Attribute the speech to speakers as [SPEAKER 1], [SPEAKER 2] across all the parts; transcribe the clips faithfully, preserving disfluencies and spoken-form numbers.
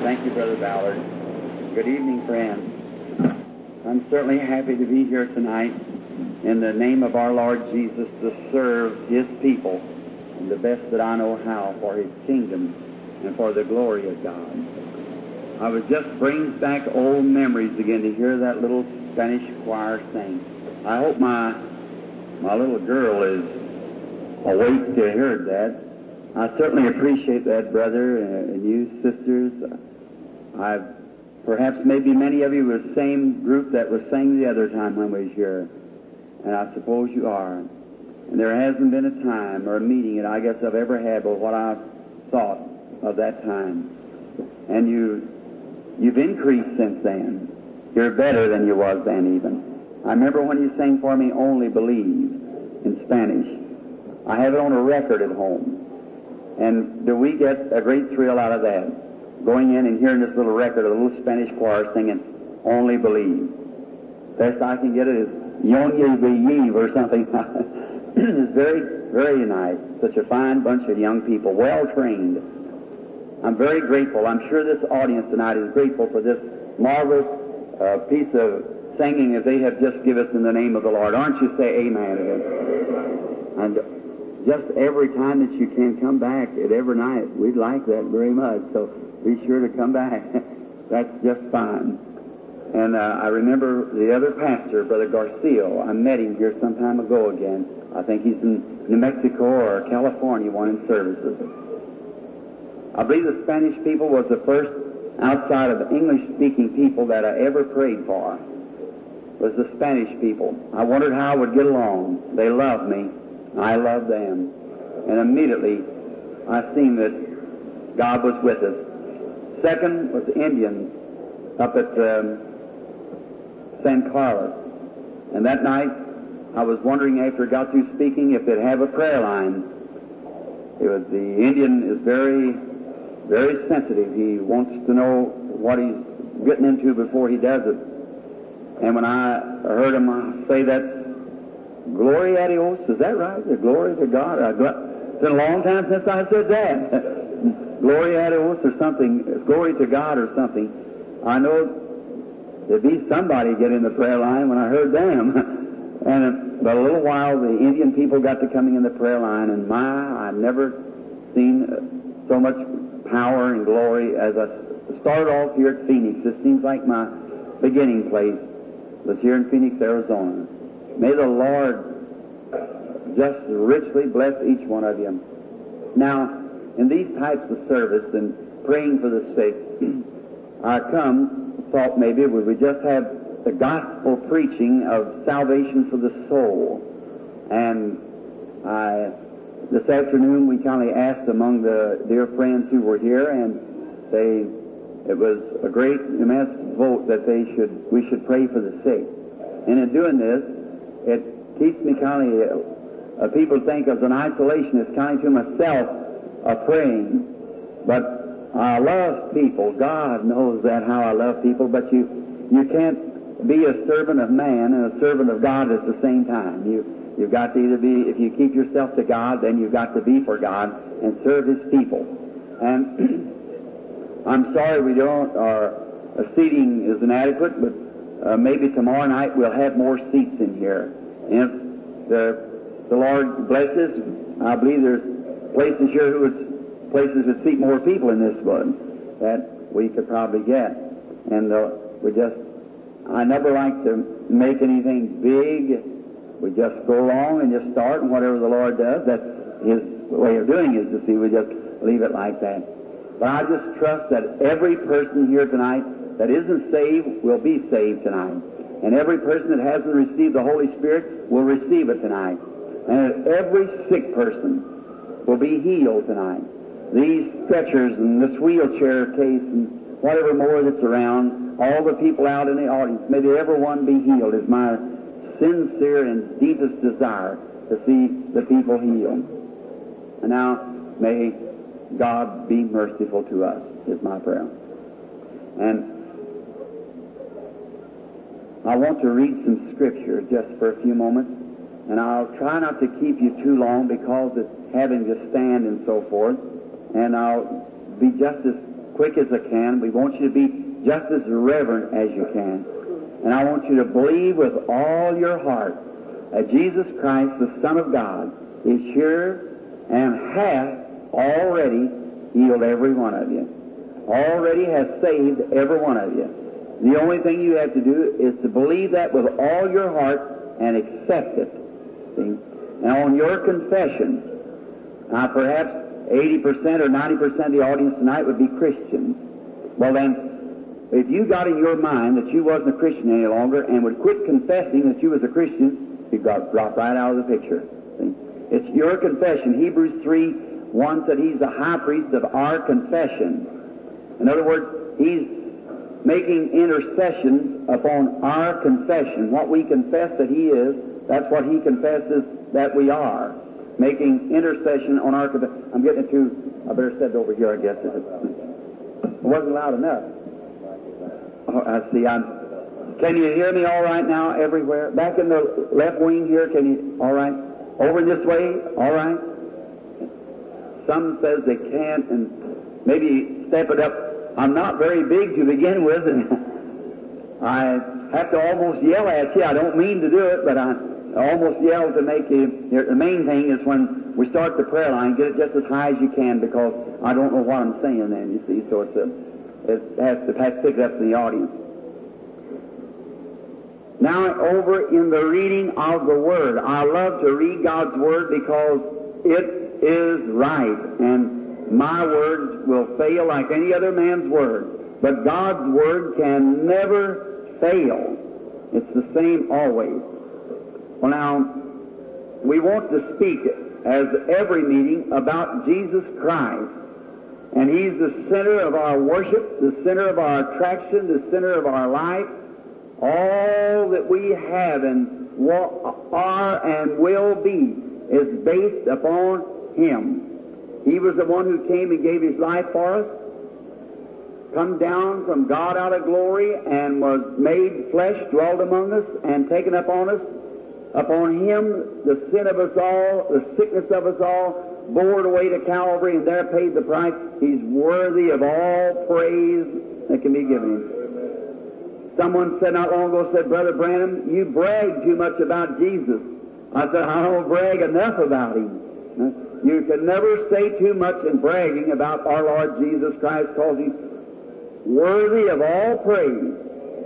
[SPEAKER 1] Thank you, Brother Ballard. Good evening, friends. I'm certainly happy to be here tonight in the name of our Lord Jesus to serve His people in the best that I know how for His kingdom and for the glory of God. I was just brings back old memories again to hear that little Spanish choir sing. I hope my my little girl is awake to hear that. I certainly appreciate that, brother, and you, sisters. I've perhaps maybe many of you were the same group that was sang the other time when we was here, and I suppose you are. And there hasn't been a time or a meeting that I guess I've ever had but what I've thought of that time. And you, you've increased since then. You're better than you was then even. I remember when you sang for me, Only Believe, in Spanish. I have it on a record at home. And do we get a great thrill out of that? Going in and hearing this little record of a little Spanish choir singing, Only Believe. Best I can get it is Yonye Believe or something. It's very, very nice. Such a fine bunch of young people, well trained. I'm very grateful. I'm sure this audience tonight is grateful for this marvelous uh, piece of singing as they have just given us in the name of the Lord. Aren't you? Say amen again. And just every time that you can come back at every night, we'd like that very much. So be sure to come back. That's just fine. And uh, I remember the other pastor, Brother Garcia. I met him here some time ago again. I think he's in New Mexico or California, one in services. I believe the Spanish people was the first outside of English-speaking people that I ever prayed for, was the Spanish people. I wondered how I would get along. They loved me. I loved them. And immediately I seen that God was with us. Second was the Indians up at um, San Carlos. And that night I was wondering after I got through speaking if they'd have a prayer line. It was the Indian is very, very sensitive. He wants to know what he's getting into before he does it. And when I heard him say that, Glory a Dios, is that right? The glory to God. I got, it's been a long time since I said that. Glory a Dios or something, glory to God or something. I know there'd be somebody get in the prayer line when I heard them. And but a little while, the Indian people got to coming in the prayer line, and my, I've never seen so much power and glory as I started off here at Phoenix. This seems like my beginning place was here in Phoenix, Arizona. May the Lord just richly bless each one of you. Now, in these types of service and praying for the sick, I come, thought maybe would we just have the gospel preaching of salvation for the soul. And I, this afternoon we kindly asked among the dear friends who were here, and they, it was a great immense vote that they should, we should pray for the sick. And in doing this, it keeps me kind of, uh, people think as an isolationist, kind of to myself, uh, praying. But I love people. God knows that, how I love people. But you, you can't be a servant of man and a servant of God at the same time. You, you've got to either be, if you keep yourself to God, then you've got to be for God and serve His people. And I'm sorry we don't, our uh, seating is inadequate, but Uh, maybe tomorrow night we'll have more seats in here. And if the, the Lord blesses, I believe there's places here who would, places that seat more people in this one that we could probably get. And uh, we just, I never like to make anything big. We just go along and just start, and whatever the Lord does, that's His way of doing is to see, we just leave it like that. But I just trust that every person here tonight that isn't saved will be saved tonight. And every person that hasn't received the Holy Spirit will receive it tonight. And every sick person will be healed tonight. These stretchers and this wheelchair case and whatever more that's around, all the people out in the audience, may everyone be healed is my sincere and deepest desire to see the people healed. And now, may God be merciful to us, is my prayer. And I want to read some scripture just for a few moments, and I'll try not to keep you too long because it's having to stand and so forth, and I'll be just as quick as I can. We want you to be just as reverent as you can. And I want you to believe with all your heart that Jesus Christ, the Son of God, is here and hath already healed every one of you. Already has saved every one of you. The only thing you have to do is to believe that with all your heart and accept it. See? And on your confession, now perhaps eighty percent or ninety percent of the audience tonight would be Christians. Well then, if you got in your mind that you wasn't a Christian any longer and would quit confessing that you was a Christian, you'd got dropped right out of the picture. See? It's your confession. Hebrews three one said He's the high priest of our confession. In other words, He's making intercession upon our confession. What we confess that He is, that's what He confesses that we are. Making intercession on our confession. I'm getting it too, I better set it over here, I guess. It wasn't loud enough. Oh, I see. I'm, can you hear me all right now everywhere? Back in the left wing here, can you, all right? Over this way, all right? Some says they can't, and maybe step it up. I'm not very big to begin with, and I have to almost yell at you. I don't mean to do it, but I almost yell to make you. The main thing is when we start the prayer line, get it just as high as you can, because I don't know what I'm saying then, you see, so it's a, it has to, has to pick it up in the audience. Now, over in the reading of the Word, I love to read God's Word because it is right, and my words will fail like any other man's word, but God's Word can never fail. It's the same always. Well, now, we want to speak, as every meeting, about Jesus Christ, and He's the center of our worship, the center of our attraction, the center of our life. All that we have and are and will be is based upon Him. He was the one who came and gave His life for us, come down from God out of glory, and was made flesh, dwelt among us, and taken up on us. Upon Him, the sin of us all, the sickness of us all, bore it away to Calvary, and there paid the price. He's worthy of all praise that can be given Him. Someone said not long ago, said, Brother Branham, you brag too much about Jesus. I said, I don't brag enough about Him. You can never say too much in bragging about our Lord Jesus Christ, because He's worthy of all praise.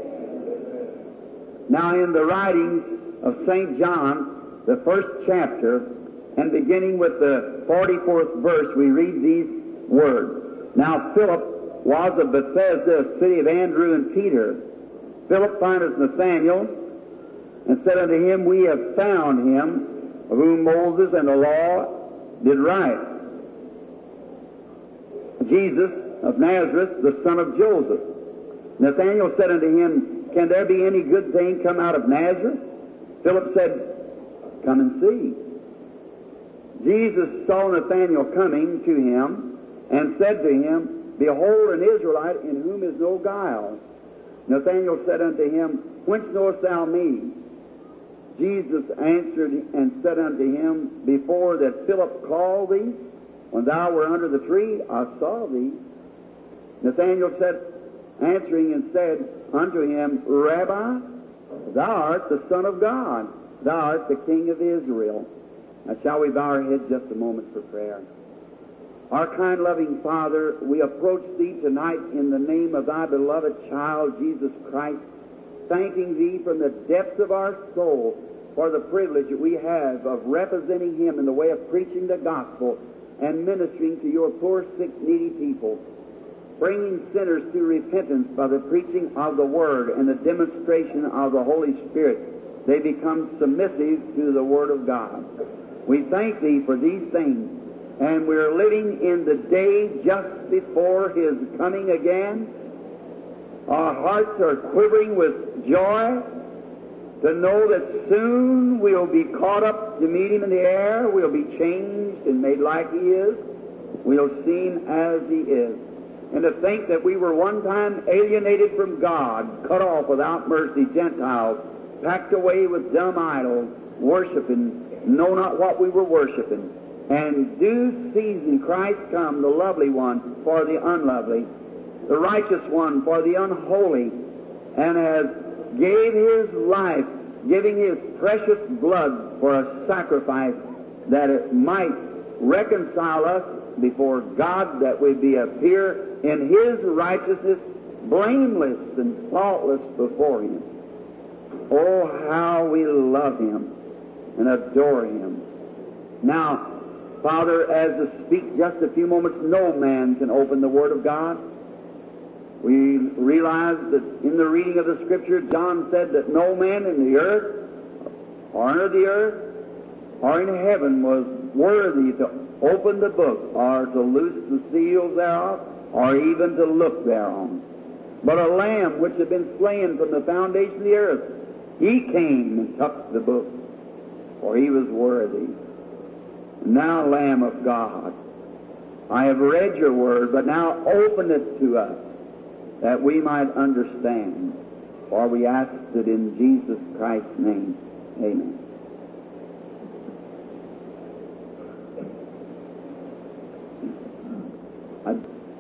[SPEAKER 1] Now, in the writings of Saint John, the first chapter, and beginning with the forty-fourth verse, we read these words. Now, Philip was of Bethsaida, a city of Andrew and Peter. Philip findeth Nathanael, and said unto him, We have found him, of whom Moses and the law did write, Jesus of Nazareth, the son of Joseph. Nathanael said unto him, Can there be any good thing come out of Nazareth? Philip said, Come and see. Jesus saw Nathanael coming to him, and said to him, Behold, an Israelite in whom is no guile. Nathanael said unto him, Whence knowest thou me? Jesus answered and said unto him, Before that Philip called thee, when thou wert under the tree, I saw thee. Nathanael said, answering and said unto him, Rabbi, thou art the Son of God, thou art the King of Israel. Now shall we bow our heads just a moment for prayer? Our kind, loving Father, we approach Thee tonight in the name of Thy beloved child, Jesus Christ, thanking Thee from the depths of our soul for the privilege that we have of representing Him in the way of preaching the gospel and ministering to Your poor, sick, needy people, bringing sinners to repentance by the preaching of the Word and the demonstration of the Holy Spirit. They become submissive to the Word of God. We thank Thee for these things. And we're living in the day just before His coming again. Our hearts are quivering with joy to know that soon we'll be caught up to meet Him in the air. We'll be changed and made like He is. We'll see Him as He is. And to think that we were one time alienated from God, cut off without mercy, Gentiles, packed away with dumb idols, worshiping, know not what we were worshiping. And due season Christ come, the lovely one, for the unlovely. the righteous one for the unholy, and has gave His life, giving His precious blood for a sacrifice that it might reconcile us before God, that we be appear in His righteousness, blameless and faultless before Him. Oh, how we love Him and adore Him. Now, Father, as to speak just a few moments, no man can open the Word of God. We realize that in the reading of the Scripture, John said that no man in the earth, or under the earth, or in heaven was worthy to open the book, or to loose the seals thereof, or even to look thereon. But a Lamb which had been slain from the foundation of the earth, He came and took the book, for He was worthy. Now, Lamb of God, I have read your word, but now open it to us, that we might understand. For we ask it in Jesus Christ's name. Amen. I,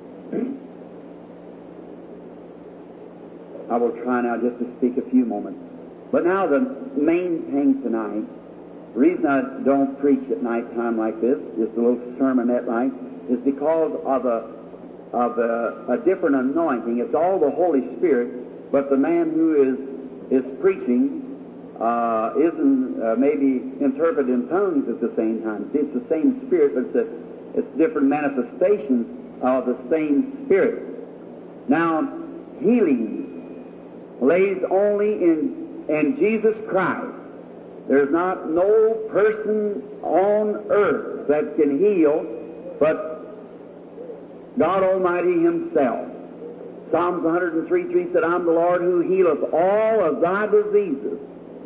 [SPEAKER 1] I will try now just to speak a few moments. But now the main thing tonight, the reason I don't preach at night time like this, just a little sermonette like, is because of a of a, a different anointing. It's all the Holy Spirit, but the man who is is preaching uh, isn't uh, maybe interpreted in tongues at the same time. See, it's the same Spirit, but it's, a, it's different manifestations of the same Spirit. Now, healing lays only in in Jesus Christ. There's not no person on earth that can heal but God Almighty Himself. Psalms one hundred three three said, I'm the Lord who healeth all of thy diseases.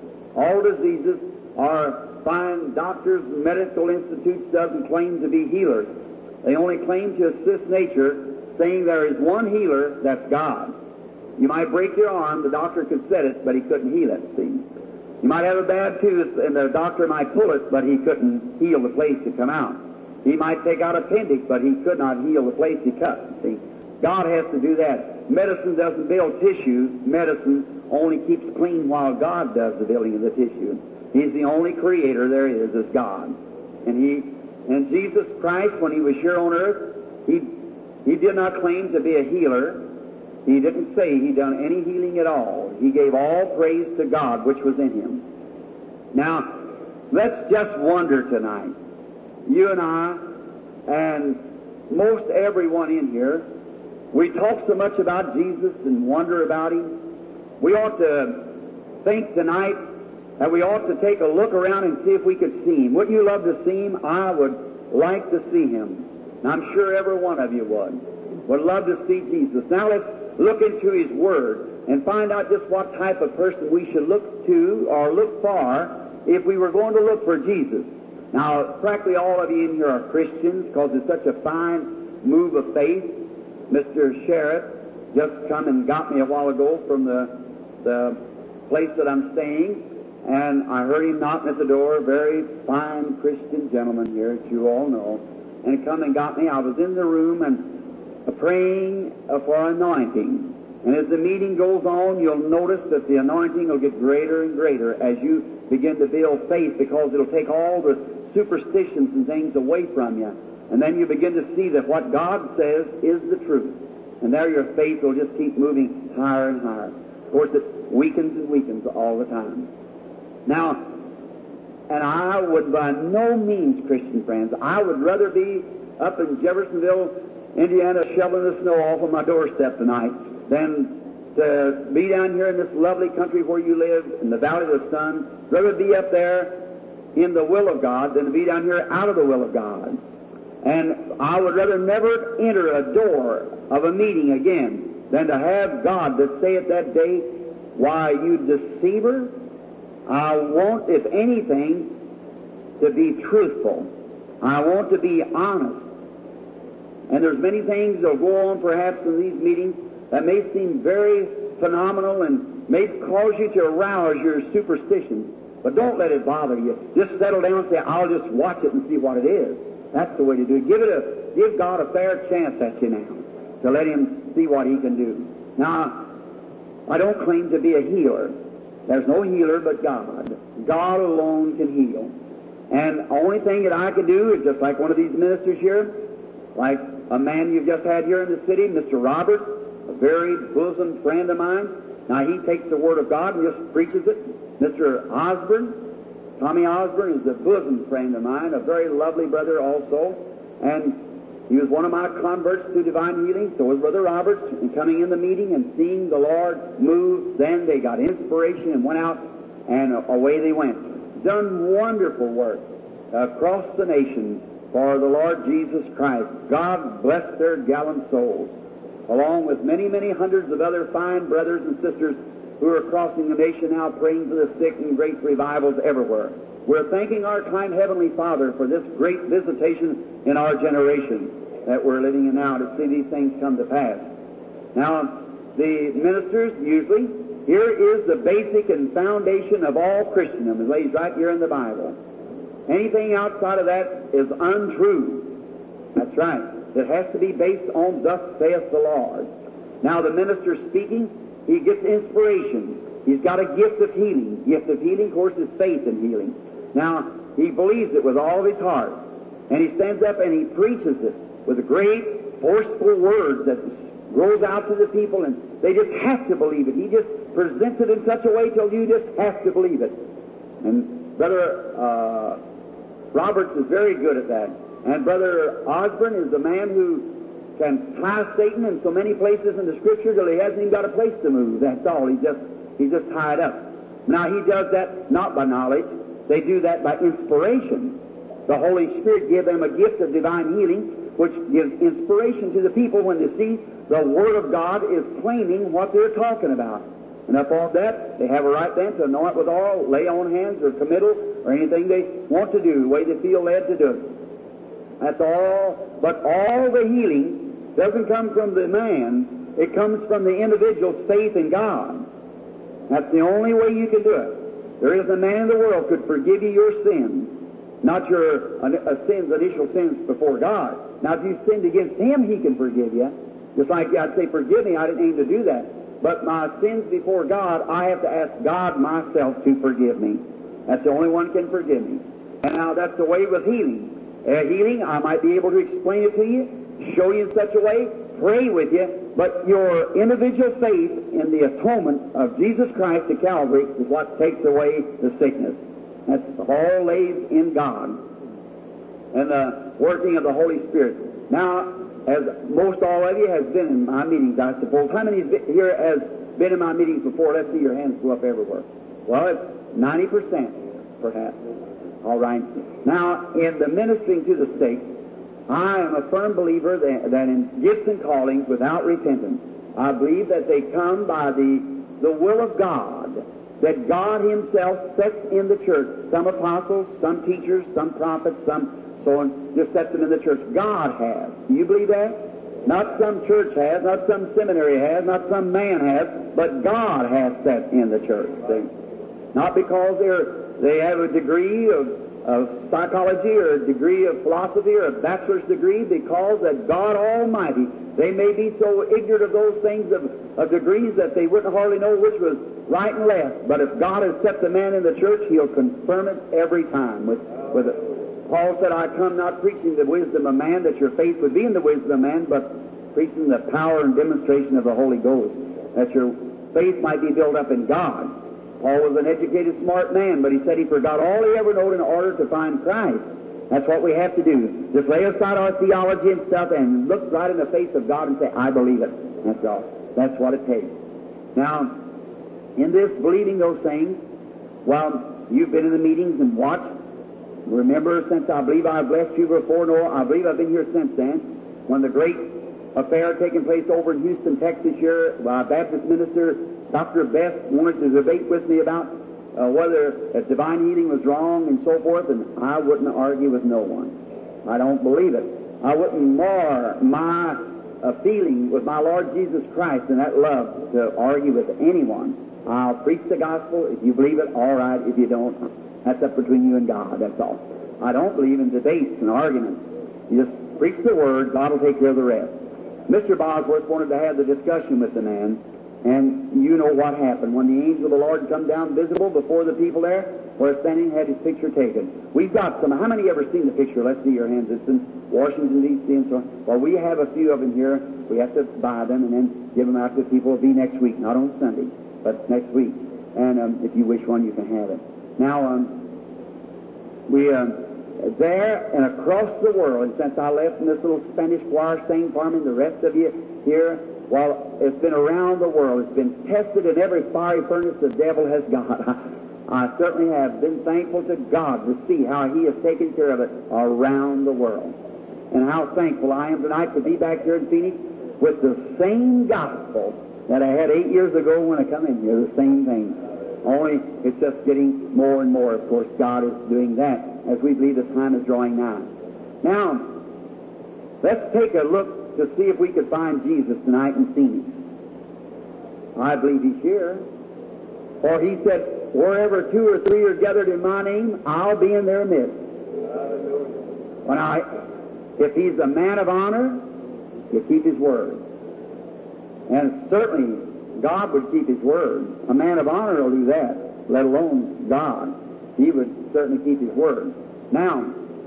[SPEAKER 1] All diseases are fine doctors and medical institutes doesn't claim to be healers. They only claim to assist nature, saying there is one healer, that's God. You might break your arm, the doctor could set it, but he couldn't heal it, see. You might have a bad tooth, and the doctor might pull it, but he couldn't heal the place to come out. He might take out appendix, but he could not heal the place he cut. See, God has to do that. Medicine doesn't build tissue. Medicine only keeps clean while God does the building of the tissue. He's the only creator there is, is God. And He, and Jesus Christ, when He was here on earth, He, He did not claim to be a healer. He didn't say He done any healing at all. He gave all praise to God which was in Him. Now, let's just wonder tonight, you and I, and most everyone in here, we talk so much about Jesus and wonder about Him. We ought to think tonight that we ought to take a look around and see if we could see Him. Wouldn't you love to see Him? I would like to see Him. And I'm sure every one of you would. Would love to see Jesus. Now let's look into His Word and find out just what type of person we should look to or look for if we were going to look for Jesus. Now, practically all of you in here are Christians because it's such a fine move of faith. Mister Sheriff just come and got me a while ago from the, the place that I'm staying, and I heard him knocking at the door, a very fine Christian gentleman here that you all know, and he come and got me. I was in the room and uh, praying uh, for anointing. And as the meeting goes on, you'll notice that the anointing will get greater and greater as you begin to build faith, because it'll take all the superstitions and things away from you. And then you begin to see that what God says is the truth. And there your faith will just keep moving higher and higher. Of course, it weakens and weakens all the time. Now, and I would by no means, Christian friends, I would rather be up in Jeffersonville, Indiana, shoveling the snow off of my doorstep tonight than to be down here in this lovely country where you live, in the Valley of the Sun. Rather be up there in the will of God than to be down here out of the will of God. And I would rather never enter a door of a meeting again than to have God that say at that day, why, you deceiver, I want, if anything, to be truthful. I want to be honest. And there's many things that will go on perhaps in these meetings that may seem very phenomenal and may cause you to arouse your superstitions. But don't let it bother you. Just settle down and say, I'll just watch it and see what it is. That's the way to do it. Give it a, give God a fair chance at you now. to let Him see what He can do. Now, I don't claim to be a healer. There's no healer but God. God alone can heal. And the only thing that I can do is just like one of these ministers here, like a man you've just had here in the city, Mister Roberts, a very bosom friend of mine. Now, he takes the Word of God and just preaches it. Mister Osborne, Tommy Osborne is a bosom friend of mine, a very lovely brother also. And he was one of my converts to divine healing. So was Brother Roberts. And coming in the meeting and seeing the Lord move, then they got inspiration and went out, and away they went. Done wonderful work across the nation for the Lord Jesus Christ. God bless their gallant souls, along with many, many hundreds of other fine brothers and sisters who are crossing the nation now, praying for the sick and great revivals everywhere. We're thanking our kind Heavenly Father for this great visitation in our generation that we're living in now to see these things come to pass. Now, the ministers usually, here is the basic and foundation of all Christendom. It lays right here in the Bible. Anything outside of that is untrue. That's right. It has to be based on thus saith the Lord. Now, the minister speaking, he gets inspiration. He's got a gift of healing. Gift of healing, of course, is faith in healing. Now, he believes it with all of his heart. And he stands up and he preaches it with a great, forceful word that goes out to the people, and they just have to believe it. He just presents it in such a way till you just have to believe it. And Brother uh, Roberts is very good at that. And Brother Osborne is the man who can tie Satan in so many places in the Scripture till he hasn't even got a place to move. That's all. He's just, he's just tied up. Now, he does that not by knowledge. They do that by inspiration. The Holy Spirit gives them a gift of divine healing, which gives inspiration to the people when they see the Word of God is claiming what they're talking about. And upon that, they have a right then to anoint with oil, lay on hands, or committal, or anything they want to do, the way they feel led to do it. That's all. But all the healing doesn't come from the man. It comes from the individual's faith in God. That's the only way you can do it. There isn't a man in the world could forgive you your sins, not your uh, sins, initial sins before God. Now, if you sinned against Him, He can forgive you. Just like I'd say, forgive me, I didn't aim to do that. But my sins before God, I have to ask God myself to forgive me. That's the only one can forgive me. And now that's the way with healing. Uh, healing, I might be able to explain it to you, show you in such a way, pray with you, but your individual faith in the atonement of Jesus Christ at Calvary is what takes away the sickness. That's all lays in God and the working of the Holy Spirit. Now, as most all of you has been in my meetings, I suppose. How many here has been in my meetings before? Let's see your hands go up everywhere. Well, it's ninety percent, perhaps. All right. Now, in the ministering to the sick, I am a firm believer that, that in gifts and callings without repentance, I believe that they come by the, the will of God, that God Himself sets in the church some apostles, some teachers, some prophets, some so on, just sets them in the church. God has. Do you believe that? Not some church has, not some seminary has, not some man has, but God has set in the church. See? Not because they're they have a degree of, of psychology or a degree of philosophy or a bachelor's degree, because that God Almighty, they may be so ignorant of those things of, of degrees that they wouldn't hardly know which was right and left. But if God has set the man in the church, He'll confirm it every time with, with it. Paul said, I come not preaching the wisdom of man, that your faith would be in the wisdom of man, but preaching the power and demonstration of the Holy Ghost, that your faith might be built up in God. Paul was an educated, smart man, but he said he forgot all he ever knew in order to find Christ. That's what we have to do. Just lay aside our theology and stuff and look right in the face of God and say, I believe it. That's all. That's what it takes. Now, in this believing those things, well, you've been in the meetings and watched. Remember, since I believe I've blessed you before, no, I believe I've been here since then, when the great affair taking place over in Houston, Texas here, by Baptist minister Doctor Best wanted to debate with me about uh, whether uh, divine healing was wrong and so forth, and I wouldn't argue with no one. I don't believe it. I wouldn't mar my uh, feeling with my Lord Jesus Christ and that love to argue with anyone. I'll preach the gospel. If you believe it, all right. If you don't, that's up between you and God. That's all. I don't believe in debates and arguments. You just preach the word. God will take care of the rest. Mister Bosworth wanted to have the discussion with the man, and you know what happened. When the angel of the Lord come down visible before the people there, where standing had his picture taken. We've got some. How many ever seen the picture? Let's see your hands. It's in Washington, D C and so on. Well, we have a few of them here. We have to buy them and then give them out to people. It'll be next week, not on Sunday, but next week. And um, if you wish one, you can have it. Now, um, we... Um, there and across the world, and since I left in this little Spanish choir singing for me, and the rest of you here, well, it's been around the world. It's been tested in every fiery furnace the devil has got. I, I certainly have been thankful to God to see how He has taken care of it around the world. And how thankful I am tonight to be back here in Phoenix with the same gospel that I had eight years ago when I come in here, the same thing. Only it's just getting more and more. Of course, God is doing that as we believe the time is drawing nigh. Now, let's take a look to see if we could find Jesus tonight in Phoenix. I believe He's here. For He said, wherever two or three are gathered in My name, I'll be in their midst. When I, if He's a man of honor, He'll keep His word. And certainly, God would keep His word. A man of honor will do that, let alone God. He would certainly keep His word. Now,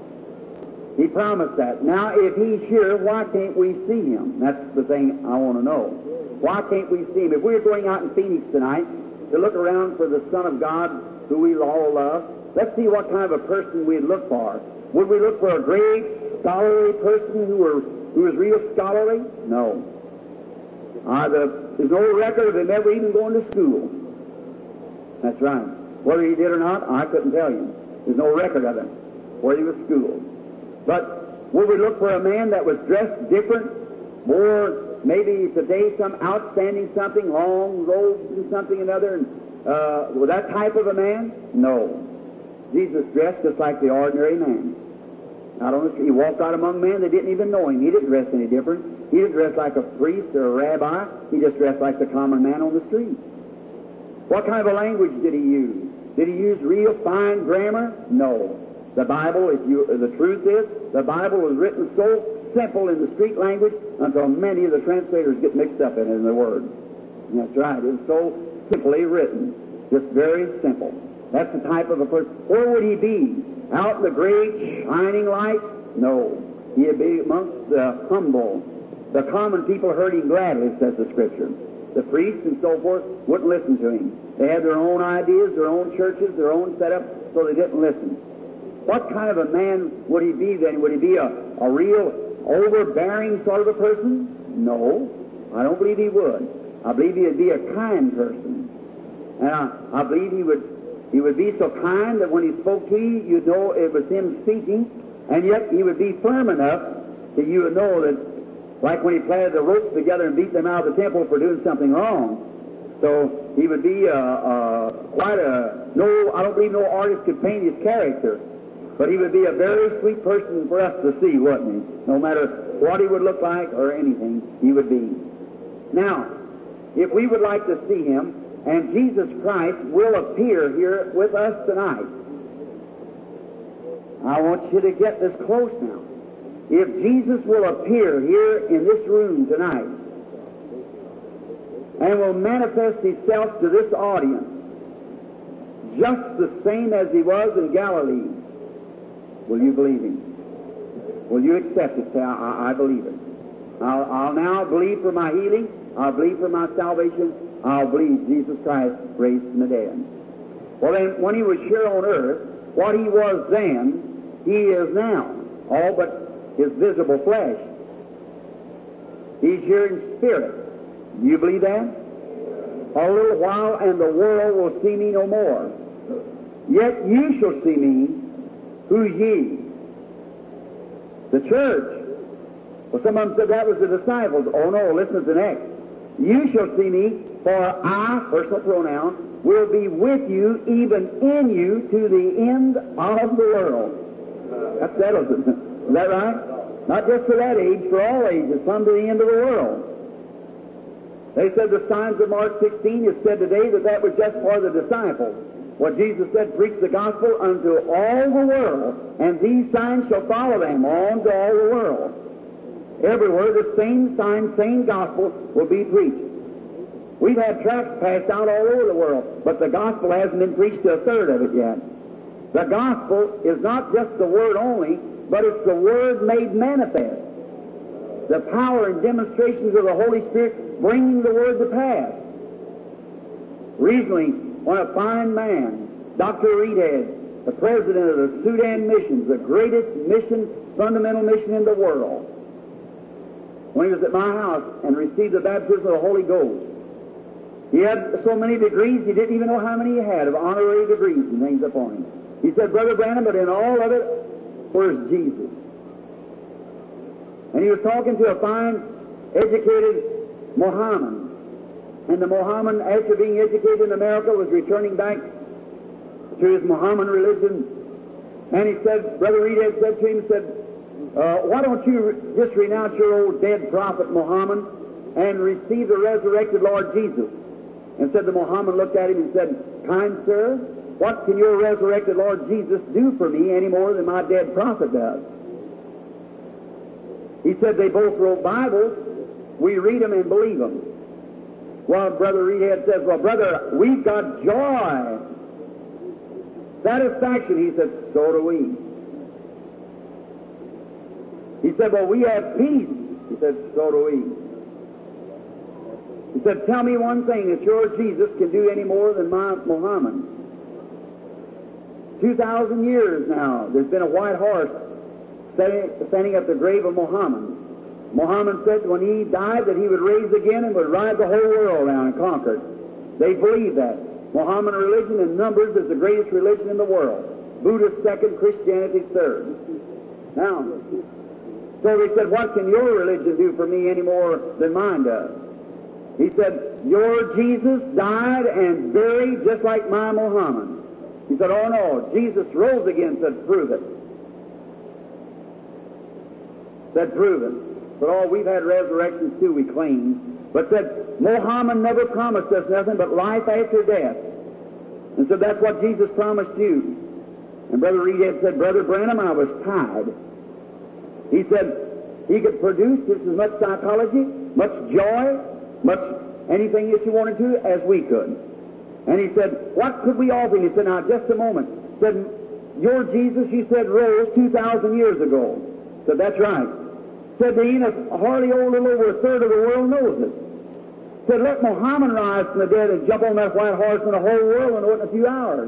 [SPEAKER 1] He promised that. Now, if He's here, why can't we see Him? That's the thing I want to know. Why can't we see Him? If we're going out in Phoenix tonight to look around for the Son of God, who we all love, let's see what kind of a person we'd look for. Would we look for a great scholarly person who were who was real scholarly? No. Uh, the, there's no record of him ever even going to school. That's right. Whether he did or not, I couldn't tell you. There's no record of him where he was schooled. But would we look for a man that was dressed different, more maybe today some outstanding something, long robes and something another, and uh, was that type of a man? No. Jesus dressed just like the ordinary man. Out on the street, he walked out among men that didn't even know him. He didn't dress any different. He didn't dress like a priest or a rabbi. He just dressed like the common man on the street. What kind of a language did he use? Did he use real fine grammar? No. The Bible, if you, the truth is, the Bible was written so simple in the street language until many of the translators get mixed up in it in the word. And that's right. It was so simply written. Just very simple. That's the type of a person. Where would he be? Out in the great shining light? No. He'd be amongst the humble. The common people heard him gladly, says the Scripture. The priests and so forth wouldn't listen to him. They had their own ideas, their own churches, their own setup, so they didn't listen. What kind of a man would he be then? Would he be a, a real overbearing sort of a person? No. I don't believe he would. I believe he'd be a kind person. And I, I believe he would He would be so kind that when he spoke to you, you'd know it was him speaking, and yet he would be firm enough that you would know that, like when he planted the ropes together and beat them out of the temple for doing something wrong. So he would be uh, uh, quite a, no, I don't believe no artist could paint his character, but he would be a very sweet person for us to see, wouldn't he? No matter what he would look like or anything, he would be. Now, if we would like to see him, and Jesus Christ will appear here with us tonight. I want you to get this close now. If Jesus will appear here in this room tonight and will manifest Himself to this audience just the same as He was in Galilee, will you believe Him? Will you accept it? Say, I, I believe it. I'll, I'll now believe for my healing. I'll believe for my salvation. I'll believe Jesus Christ raised from the dead. Well then, when He was here on earth, what He was then, He is now. All but His visible flesh. He's here in spirit. Do you believe that? A little while and the world will see me no more. Yet you shall see me. Who's ye? The church. Well, some of them said that was the disciples. Oh no, listen to the next. You shall see me, for I, personal pronoun, will be with you, even in you, to the end of the world. That settles it. Is that right? Not just for that age, for all ages, some to the end of the world. They said the signs of Mark sixteen, it said today that that was just for the disciples. What Jesus said, preach the gospel unto all the world, and these signs shall follow them on to all the world. Everywhere the same sign, same gospel will be preached. We've had tracts passed out all over the world, but the gospel hasn't been preached to a third of it yet. The gospel is not just the Word only, but it's the Word made manifest. The power and demonstrations of the Holy Spirit bringing the Word to pass. Recently, when a fine man, Doctor Reedhead, the president of the Sudan Missions, the greatest mission, fundamental mission in the world, when he was at my house and received the baptism of the Holy Ghost, he had so many degrees, he didn't even know how many he had of honorary degrees and things upon him. He said, Brother Branham, but in all of it, where's Jesus? And he was talking to a fine, educated Mohammedan. And the Mohammedan, after being educated in America, was returning back to his Mohammedan religion. And he said, Brother Reedhead said to him, said, uh, why don't you re- just renounce your old dead prophet Muhammad and receive the resurrected Lord Jesus? And said the Mohammedan looked at him and said, kind sir, what can your resurrected Lord Jesus do for me any more than my dead prophet does? He said they both wrote Bibles. We read them and believe them. Well, Brother Reedhead says, well, brother, we've got joy, satisfaction. He said, so do we. He said, well, we have peace. He said, so do we. He said, tell me one thing that your Jesus can do any more than my Muhammad. Two thousand years now, there's been a white horse standing at the grave of Muhammad. Muhammad said when he died that he would rise again and would ride the whole world around and conquer it. They believe that. Muhammadan religion in numbers is the greatest religion in the world. Buddhist second, Christianity third. Now, so they said, what can your religion do for me any more than mine does? He said, your Jesus died and buried just like my Muhammad. He said, oh no, Jesus rose again. Said, prove it. Said, prove it. But oh, we've had resurrections too, we claim. But said, Muhammad never promised us nothing but life after death. And so that's what Jesus promised you. And Brother Reedhead said, Brother Branham, I was tied. He said he could produce just as much psychology, much joy, much anything that you wanted to as we could. And he said, what could we offer him? He said, now just a moment. He said, your Jesus, you said, rose two thousand years ago. He said, that's right. He said, the Enoch, hardly old little over a third of the world knows it. He said, let Muhammad rise from the dead and jump on that white horse and the whole world will know it in a few hours.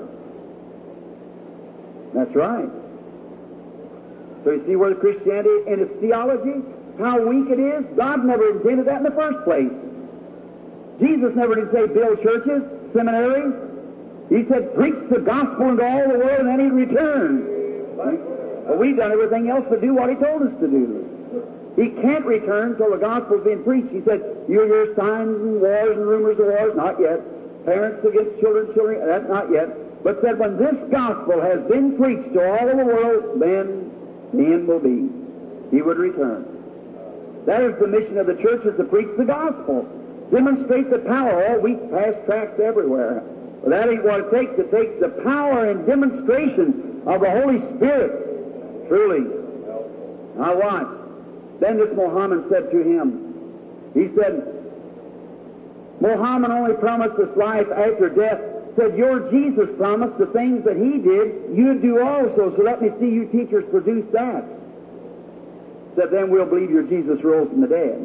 [SPEAKER 1] That's right. So you see where the Christianity and its theology, how weak it is? God never intended that in the first place. Jesus never did say build churches, seminaries. He said preach the gospel into all the world and then he'd return. But we've done everything else to do what he told us to do. He can't return until the gospel's been preached. He said, you'll hear signs and wars and rumors of wars. Not yet. Parents against children, children, that's not yet. But said when this gospel has been preached to all of the world, then the end will be. He would return. That is the mission of the church, is to preach the gospel. Demonstrate the power. All week past tracts everywhere. But that ain't what it takes. It takes the power and demonstration of the Holy Spirit. Truly. Now watch. Then this Muhammad said to him, he said, Muhammad only promised us life after death. Said, your Jesus promised the things that he did, you'd do also. So let me see you teachers produce that. Said, then we'll believe your Jesus rose from the dead.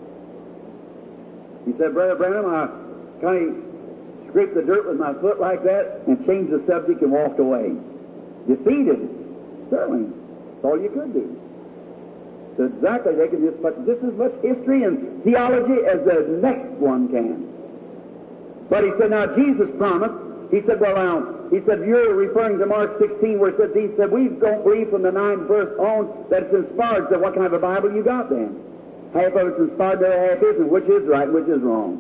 [SPEAKER 1] He said, Brother Branham, I kind of scraped the dirt with my foot like that and changed the subject and walked away. Defeated. Certainly. That's all you could do. So exactly, they can just put just as much history and theology as the next one can. But he said, now Jesus promised. He said, well, now, he said, you're referring to Mark sixteen where it says, he said, we don't believe from the ninth verse on that it's inspired. So what kind of a Bible you got then? Half of it's inspired, the other half isn't. Which is right, which is wrong?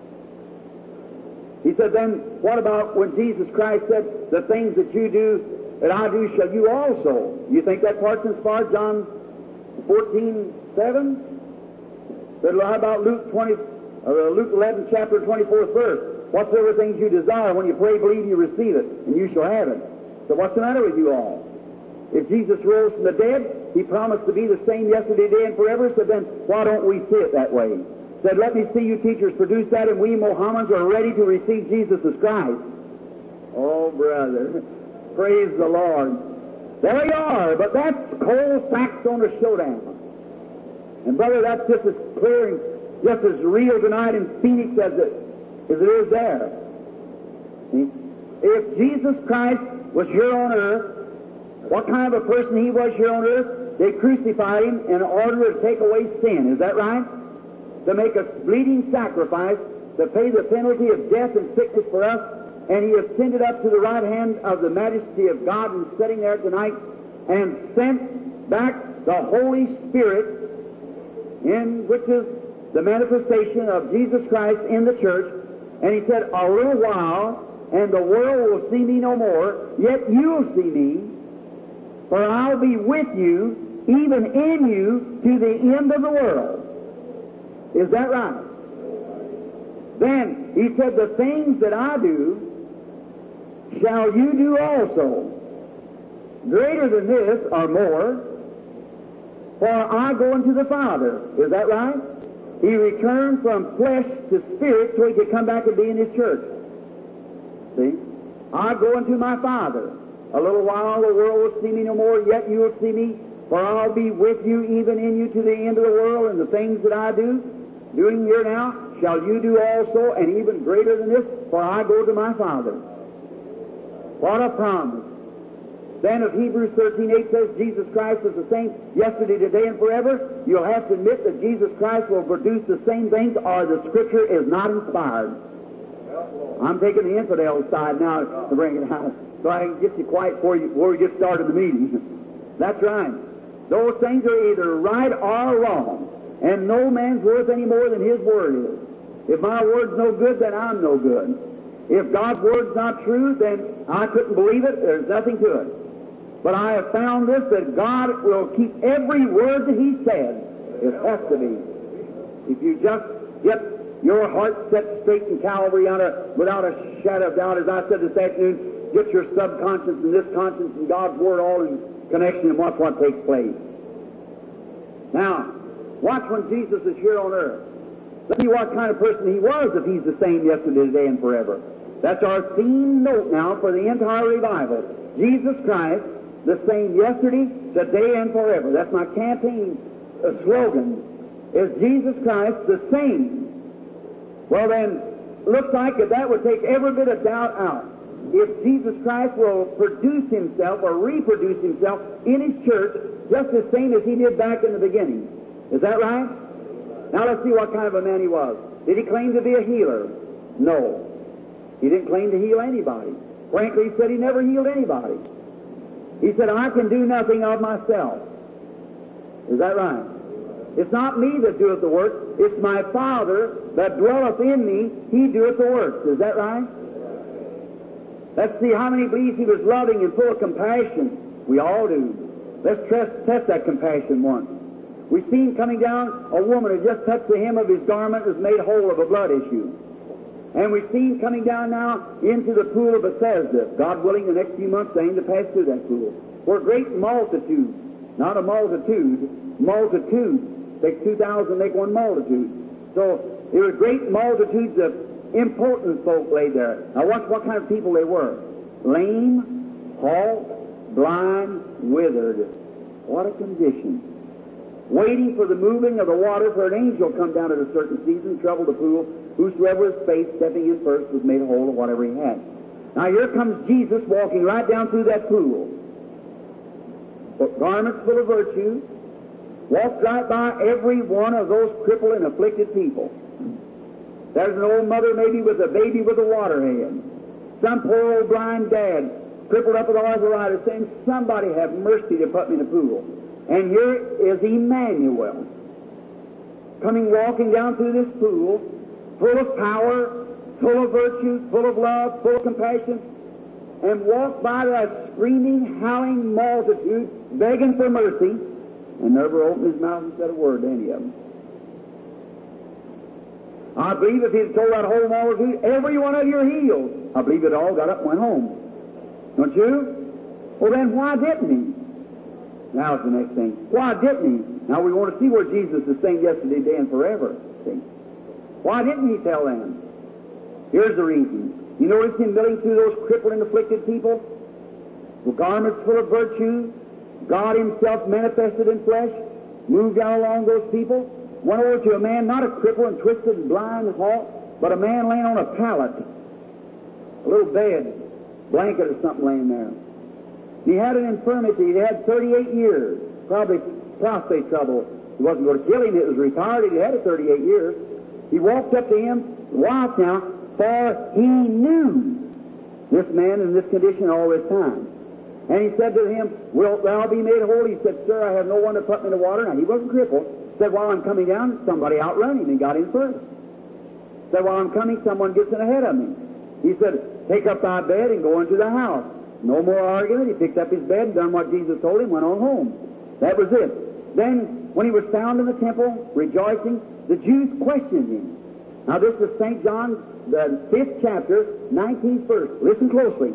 [SPEAKER 1] He said, then what about when Jesus Christ said, the things that you do, that I do, shall you also? You think that part's inspired? John fourteen seven? But how about Luke twenty, uh, Luke eleven, chapter twenty-fourth verse? Whatsoever things you desire, when you pray, believe you receive it, and you shall have it. So what's the matter with you all? If Jesus rose from the dead, He promised to be the same yesterday, today, and forever. Said, then why don't we see it that way? Said, let me see you teachers produce that, and we Mohammedans are ready to receive Jesus as Christ. Oh, brother, praise the Lord. There you are, but that's cold facts on a showdown. And brother, that's just as clear and just as real tonight in Phoenix as it, as it is there. See? If Jesus Christ was here on earth, what kind of a person He was here on earth? They crucified Him in order to take away sin. Is that right? To make a bleeding sacrifice, to pay the penalty of death and sickness for us, and He ascended up to the right hand of the majesty of God and sitting there tonight and sent back the Holy Spirit, in which is the manifestation of Jesus Christ in the church. And He said, a little while, and the world will see me no more, yet you'll see me, for I'll be with you, even in you, to the end of the world. Is that right? Then He said, the things that I do shall you do also. Greater than this, or more, for I go unto the Father. Is that right? He returned from flesh to spirit so He could come back and be in His church. See? I go unto my Father. A little while the world will see me no more, yet you will see me, for I'll be with you, even in you, to the end of the world, and the things that I do, doing here now, shall you do also, and even greater than this, for I go to my Father. What a promise. Then if Hebrews thirteen eight says Jesus Christ is the same yesterday, today, and forever, you'll have to admit that Jesus Christ will produce the same things, or the Scripture is not inspired. I'm taking the infidel side now to bring it out, so I can get you quiet before, you, before we get started the meeting. That's right. Those things are either right or wrong, and no man's worth any more than his word is. If my word's no good, then I'm no good. If God's word's not true, then I couldn't believe it. There's nothing to it. But I have found this, that God will keep every word that He said. It has to be. If you just get your heart set straight in Calvary on a, without a shadow of doubt, as I said this afternoon, get your subconscious and this conscience and God's word all in connection, and watch what takes place. Now, watch when Jesus is here on earth. Let's see what kind of person He was if He's the same yesterday, today, and forever. That's our theme note now for the entire revival. Jesus Christ, the same yesterday, today, and forever. That's my campaign uh, slogan. Is Jesus Christ the same? Well then, looks like that that would take every bit of doubt out. If Jesus Christ will produce Himself or reproduce Himself in His church just the same as He did back in the beginning. Is that right? Now let's see what kind of a man He was. Did He claim to be a healer? No. He didn't claim to heal anybody. Frankly, He said He never healed anybody. He said, I can do nothing of myself. Is that right? It's not me that doeth the work. It's my Father that dwelleth in me. He doeth the works. Is that right? Let's see how many believes He was loving and full of compassion. We all do. Let's test, test that compassion once. We've seen coming down a woman who just touched the hem of His garment was made whole of a blood issue. And we've seen coming down now into the pool of Bethesda. God willing, the next few months they aim to pass through that pool. For a great multitude, not a multitude, multitude. Take two thousand, make one multitude. So there were great multitudes of important folk laid there. Now watch what kind of people they were. Lame, halt, blind, withered. What a condition. Waiting for the moving of the water, for an angel come down at a certain season, trouble the pool. Whosoever was faith, stepping in first, was made whole of whatever he had. Now here comes Jesus walking right down through that pool. But garments full of virtue, walked right by every one of those crippled and afflicted people. There's an old mother maybe with a baby with a water head. Some poor old blind dad, crippled up with arthritis, saying, somebody have mercy to put me in the pool. And here is Emmanuel, coming walking down through this pool, full of power, full of virtue, full of love, full of compassion, and walked by that screaming, howling multitude, begging for mercy, and never opened his mouth and said a word to any of them. I believe if he'd told that whole multitude, every one of you are healed, I believe it all got up and went home. Don't you? Well then, why didn't he? Now's the next thing. Why didn't he? Now we want to see where Jesus is saying yesterday, today, and forever. See? Why didn't he tell them? Here's the reason. You notice him milling through those crippled and afflicted people? With garments full of virtue, God himself manifested in flesh, moved down along those people, went over to a man, not a cripple and twisted and blind and halt, but a man laying on a pallet, a little bed, blanket or something laying there. He had an infirmity. He had thirty-eight years, probably prostate trouble. It wasn't going to kill him. It was retarded. He had it thirty-eight years. He walked up to him, watch now, for he knew this man in this condition all this time. And he said to him, "Wilt thou be made whole?" He said, "Sir, I have no one to put me in the water." Now, he wasn't crippled. He said, "While I'm coming down, somebody outrun him and got him first." He said, "While I'm coming, someone gets in ahead of me." He said, "Take up thy bed and go into the house." No more argument. He picked up his bed and done what Jesus told him, went on home. That was it. Then, when he was found in the temple, rejoicing, the Jews questioned him. Now, this is Saint John, the fifth chapter, nineteenth verse. Listen closely.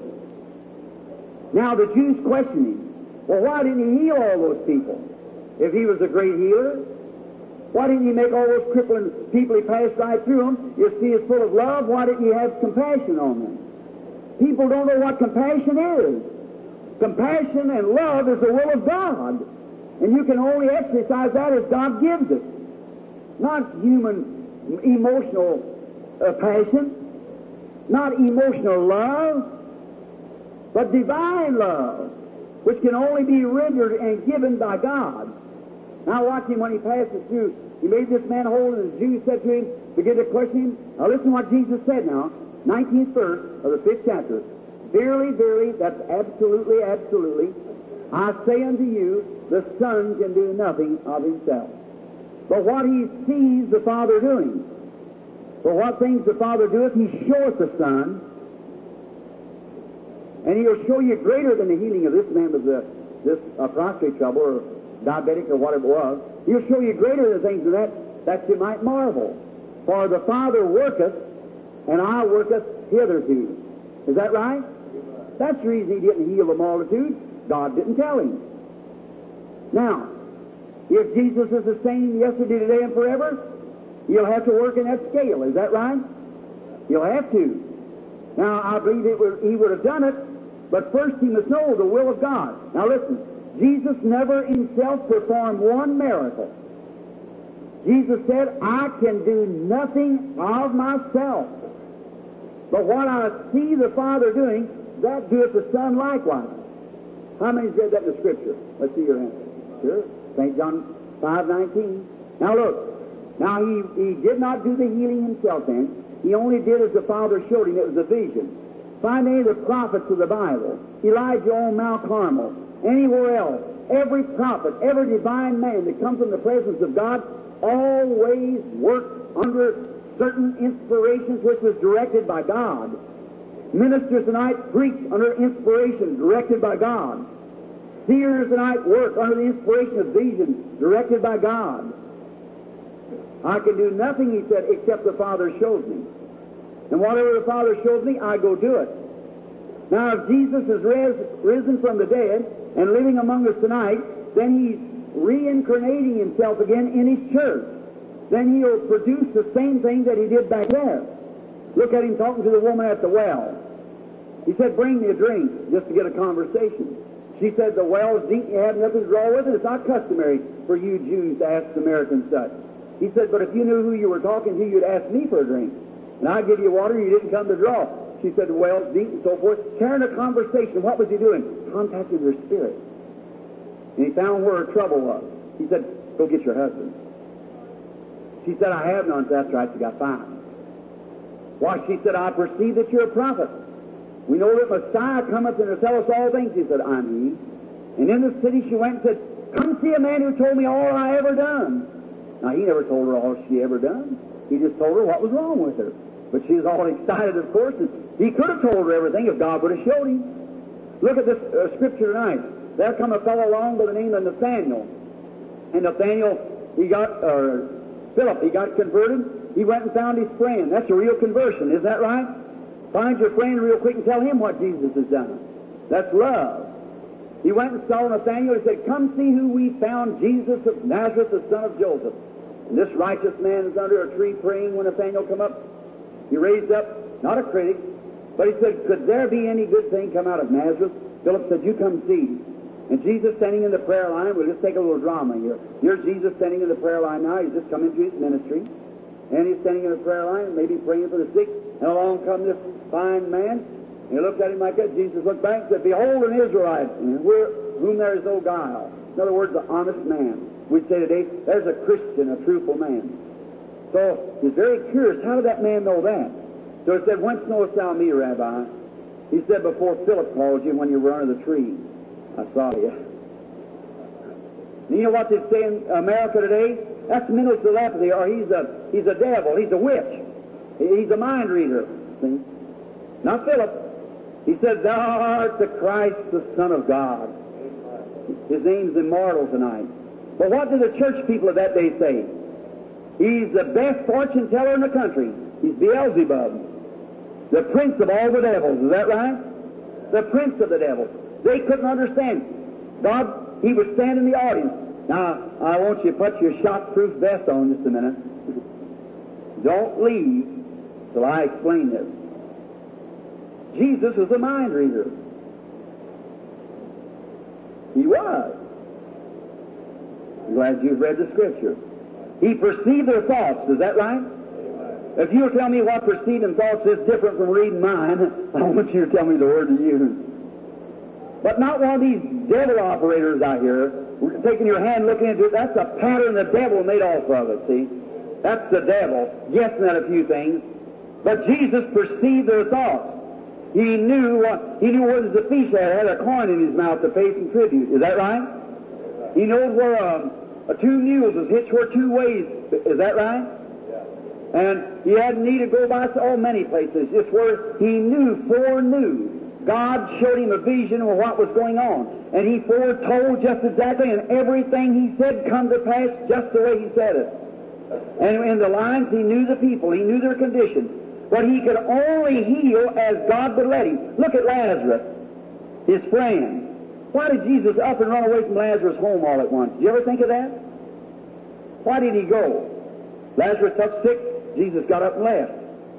[SPEAKER 1] Now, the Jews questioned him. Well, why didn't he heal all those people? If he was a great healer, why didn't he make all those crippling people he passed right through them? You see, he's full of love. Why didn't he have compassion on them? People don't know what compassion is. Compassion and love is the will of God. And you can only exercise that as God gives it. Not human emotional uh, passion, not emotional love, but divine love, which can only be rendered and given by God. Now watch him when he passes through. He made this man whole, and the Jews said to him, begin to question him. Now listen to what Jesus said now. nineteenth verse of the fifth chapter. Verily, verily, that's absolutely, absolutely, I say unto you, the Son can do nothing of himself, but what he sees the Father doing. For what things the Father doeth, he showeth the Son, and he'll show you greater than the healing of this man with the, this uh, prostate trouble, or diabetic, or whatever it was. He'll show you greater than things than that, that you might marvel. For the Father worketh, and I worketh hitherto. Is that right? That's the reason he didn't heal the multitude. God didn't tell him. Now, if Jesus is the same yesterday, today, and forever, he'll have to work in that scale. Is that right? He'll have to. Now, I believe it would, he would have done it, but first he must know the will of God. Now listen, Jesus never himself performed one miracle. Jesus said, I can do nothing of myself, but what I see the Father doing, that doeth the Son likewise. How many read that in the Scripture? Let's see your answer. Sure. Saint John five nineteen. Now look. Now he, he did not do the healing himself then. He only did as the Father showed him. It was a vision. Find any of the prophets of the Bible. Elijah on Mount Carmel. Anywhere else. Every prophet, every divine man that comes from the presence of God always worked under certain inspirations which was directed by God. Ministers tonight preach under inspiration directed by God. Seers tonight work under the inspiration of visions directed by God. I can do nothing, he said, except the Father shows me. And whatever the Father shows me, I go do it. Now, if Jesus is res, risen from the dead and living among us tonight, then he's reincarnating himself again in his church. Then he'll produce the same thing that he did back there. Look at him talking to the woman at the well. He said, bring me a drink, just to get a conversation. She said, the well is deep, you have nothing to draw with it. It's not customary for you Jews to ask Samaritans such. He said, but if you knew who you were talking to, you'd ask me for a drink. And I'd give you water, you didn't come to draw. She said, the well's deep, and so forth. Carrying a conversation. What was he doing? Contacting her spirit. And he found where her trouble was. He said, go get your husband. She said, I have none. That's right, you got five. Why, she said, I perceive that you're a prophet. We know that Messiah cometh and to tell us all things. He said, I'm he. And in the city she went and said, come see a man who told me all I ever done. Now, he never told her all she ever done. He just told her what was wrong with her. But she was all excited, of course. And he could have told her everything if God would have showed him. Look at this uh, scripture tonight. There come a fellow along by the name of Nathaniel. And Nathaniel, he got, or uh, Philip, he got converted. He went and found his friend. That's a real conversion, is that right? Find your friend real quick and tell him what Jesus has done. That's love. He went and saw Nathanael. He said, "Come see who we found, Jesus of Nazareth, the son of Joseph." And this righteous man is under a tree praying when Nathanael come up. He raised up, not a critic, but he said, "Could there be any good thing come out of Nazareth?" Philip said, "You come see." And Jesus standing in the prayer line, we'll just take a little drama here. Here's Jesus standing in the prayer line now. He's just come into his ministry. And he's standing in the prayer line, maybe praying for the sick. And along comes this fine man. And he looked at him like that. Jesus looked back and said, "Behold, an Israelite, in whom there is no guile." In other words, an honest man. We'd say today, there's a Christian, a truthful man. So he's very curious. How did that man know that? So he said, "Whence knowest thou me, Rabbi?" He said, "Before Philip called you when you were under the tree, I saw you." And you know what they say in America today? That's mental telepathy, or he's a he's a devil, he's a witch, he's a mind reader. See? Not Philip. He said, "Thou art the Christ, the Son of God." His name's immortal tonight. But what did the church people of that day say? He's the best fortune teller in the country. He's Beelzebub, the prince of all the devils. Is that right? The prince of the devils. They couldn't understand. God, he would stand in the audience. Now, I want you to put your shock-proof vest on just a minute. Don't leave till I explain this. Jesus was a mind reader. He was. I'm glad you've read the Scripture. He perceived their thoughts. Is that right? If you'll tell me what perceiving thoughts is different from reading mine, I want you to tell me the word to use. But not one of these devil operators out here, taking your hand, looking into it. That's a pattern the devil made off of it, see? That's the devil, guessing at a few things. But Jesus perceived their thoughts. He knew uh, he knew where the thief had, had a coin in his mouth to pay some tribute. Is that right? He knows where um, uh, two mules is hitched where two ways. Is that right? And he had need to go by so many places. Just where he knew, foreknew. God showed him a vision of what was going on. And he foretold just exactly, and everything he said come to pass just the way he said it. And in the lines, he knew the people. He knew their condition. But he could only heal as God would let him. Look at Lazarus, his friend. Why did Jesus up and run away from Lazarus' home all at once? Did you ever think of that? Why did he go? Lazarus took sick. Jesus got up and left.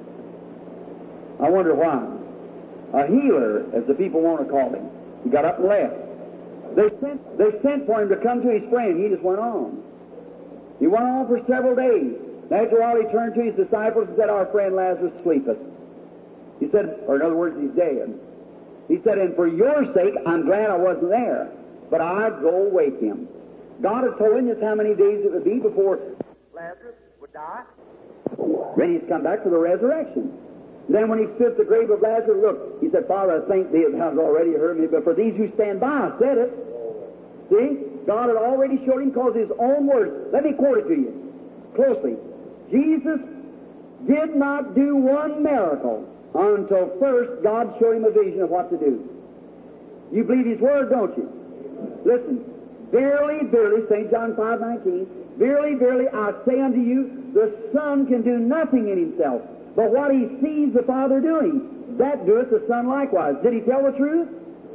[SPEAKER 1] I wonder why. A healer, as the people want to call him. He got up and left. They sent, they sent for him to come to his friend. He just went on. He went on for several days. And after a while, he turned to his disciples and said, "Our friend Lazarus sleepeth." He said, or in other words, he's dead. He said, "And for your sake, I'm glad I wasn't there, but I'd go wake him." God had told him just how many days it would be before Lazarus would die. Then he's come back for the resurrection. Then when he stood at the grave of Lazarus, look, he said, "Father, I thank thee, thou hast already heard me, but for these who stand by, I said it." See? God had already showed him because his own words. Let me quote it to you closely. Jesus did not do one miracle until first God showed him a vision of what to do. You believe his word, don't you? Listen. Verily, verily, Saint John five nineteen, verily, verily, I say unto you, the Son can do nothing in himself, but what he sees the Father doing, that doeth the Son likewise. Did he tell the truth?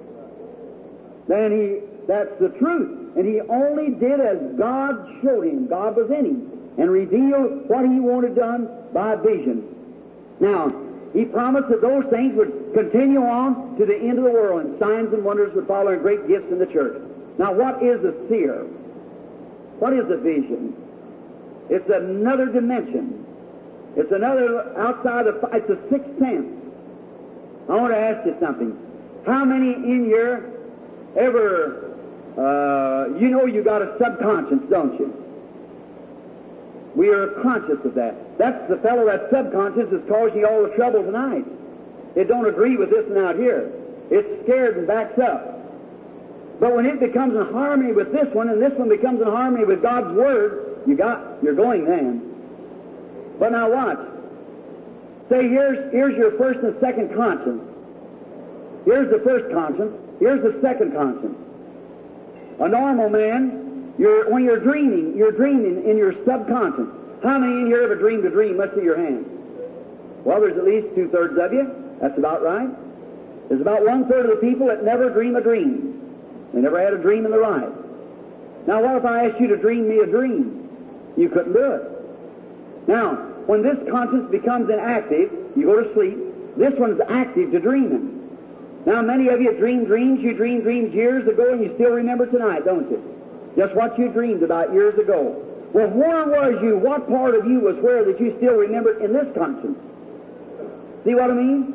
[SPEAKER 1] Then he, that's the truth. And he only did as God showed him. God was in him and revealed what he wanted done by vision. Now, he promised that those things would continue on to the end of the world, and signs and wonders would follow, and great gifts in the church. Now, what is a seer? What is a vision? It's another dimension. It's another outside of, it's a sixth sense. I want to ask you something. How many in here ever, uh, you know you got a subconscious, don't you? We are conscious of that. That's the fellow that's subconscious is causing you all the trouble tonight. It don't agree with this one out here. It's scared and backs up. But when it becomes in harmony with this one, and this one becomes in harmony with God's Word, you got, you're going then. But now watch. Say, here's, here's your first and second conscience. Here's the first conscience. Here's the second conscience. A normal man, you're, when you're dreaming, you're dreaming in your subconscious. How many in here ever dreamed a dream? Let's see your hand. Well, there's at least two-thirds of you. That's about right. There's about one-third of the people that never dream a dream. They never had a dream in their life. Now, what if I asked you to dream me a dream? You couldn't do it. Now, when this conscience becomes inactive, you go to sleep. This one's active to dreaming. Now, many of you dream dreams. You dreamed dreams years ago, and you still remember tonight, don't you? Just what you dreamed about years ago. Well, where was you? What part of you was where that you still remembered in this conscience? See what I mean?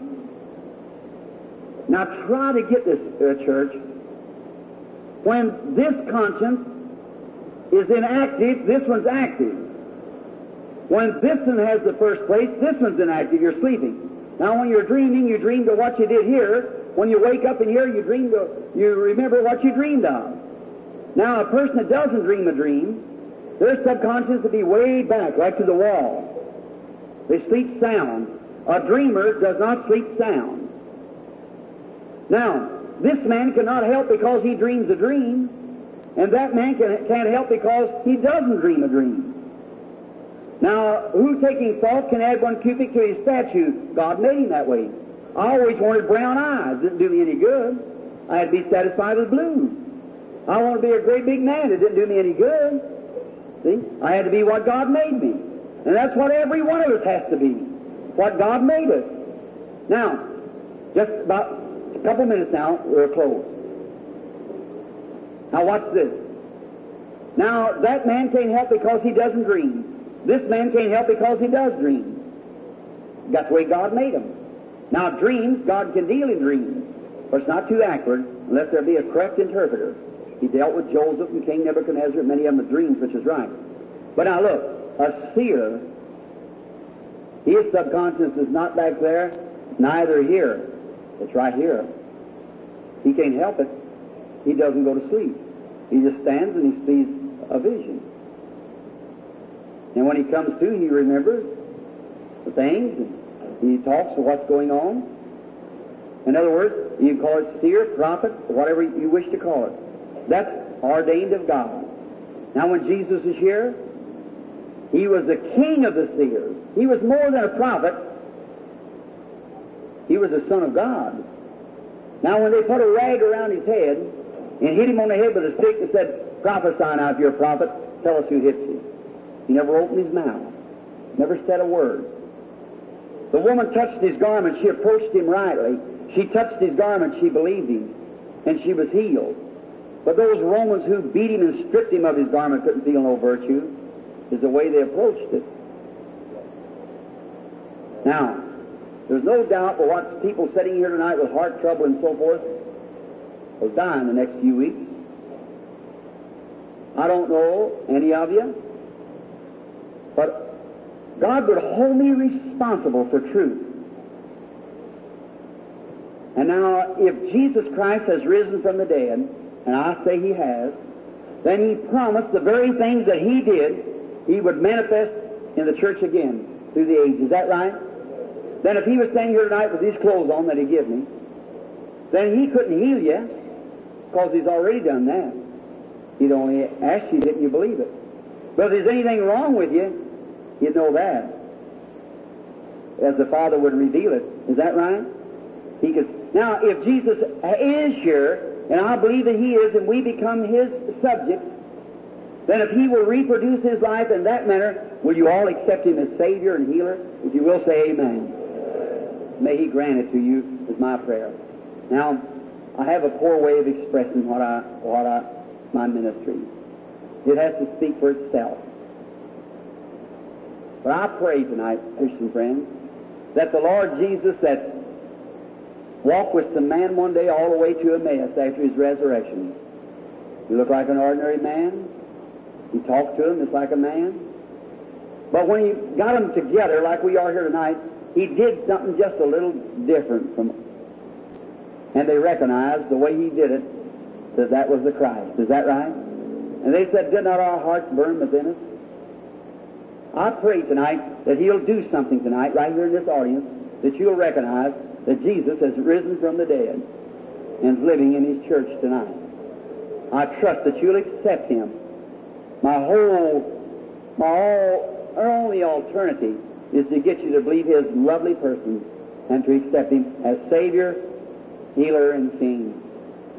[SPEAKER 1] Now, try to get this, uh, church. When this conscience is inactive, this one's active. When this one has the first place, this one's inactive. You're sleeping. Now, when you're dreaming, you dream to what you did here. When you wake up in here, you dream to, you remember what you dreamed of. Now, a person that doesn't dream a dream, their subconscious will be way back, right to the wall. They sleep sound. A dreamer does not sleep sound. Now, this man cannot help because he dreams a dream, and that man can, can't help because he doesn't dream a dream. Now, who taking thought can add one cubit to his statue? God made him that way. I always wanted brown eyes. Didn't do me any good. I had to be satisfied with blue. I wanted to be a great big man. It didn't do me any good. See? I had to be what God made me. And that's what every one of us has to be. What God made us. Now, just about a couple minutes now, we're closed. Now watch this. Now, that man can't help because he doesn't dream. This man can't help because he does dream. That's the way God made him. Now, dreams, God can deal in dreams, but it's not too accurate unless there be a correct interpreter. He dealt with Joseph and King Nebuchadnezzar, many of them with dreams, which is right. But now look, a seer, his subconscious is not back there, neither here. It's right here. He can't help it. He doesn't go to sleep. He just stands and he sees a vision. And when he comes to, he remembers the things, and he talks of what's going on. In other words, you can call it seer, prophet, whatever you wish to call it. That's ordained of God. Now, when Jesus is here, he was the king of the seers. He was more than a prophet. He was the Son of God. Now, when they put a rag around his head and hit him on the head with a stick and said, prophesy now if you're a prophet, tell us who hits you. He never opened his mouth, never said a word. The woman touched his garment. She approached him rightly. She touched his garment. She believed him, and she was healed. But those Romans who beat him and stripped him of his garment couldn't feel no virtue. Is the way they approached it. Now, there's no doubt but what people sitting here tonight with heart trouble and so forth will die in the next few weeks. I don't know any of you, but God would hold me responsible for truth. And now, if Jesus Christ has risen from the dead, and I say He has, then He promised the very things that He did, He would manifest in the church again through the age. Is that right? Then if He was standing here tonight with these clothes on that He gave me, then He couldn't heal you because He's already done that. He'd only ask you, didn't you believe it? But if there's anything wrong with you, you'd know that, as the Father would reveal it. Is that right? He could. Now, if Jesus is here, and I believe that He is, and we become His subjects, then if He will reproduce His life in that manner, will you all accept Him as Savior and Healer? If you will, say amen. May He grant it to you, is my prayer. Now, I have a poor way of expressing what I, what I, my ministry. It has to speak for itself. But I pray tonight, Christian friends, that the Lord Jesus that walked with some man one day all the way to Emmaus after His resurrection. He looked like an ordinary man. He talked to him just like a man. But when He got them together like we are here tonight, He did something just a little different from them. And they recognized the way He did it, that that was the Christ. Is that right? And they said, did not our hearts burn within us? I pray tonight that He'll do something tonight right here in this audience, that you'll recognize that Jesus has risen from the dead and is living in His church tonight. I trust that you'll accept Him. My whole, my all, our only alternative is to get you to believe His lovely person and to accept Him as Savior, Healer, and King.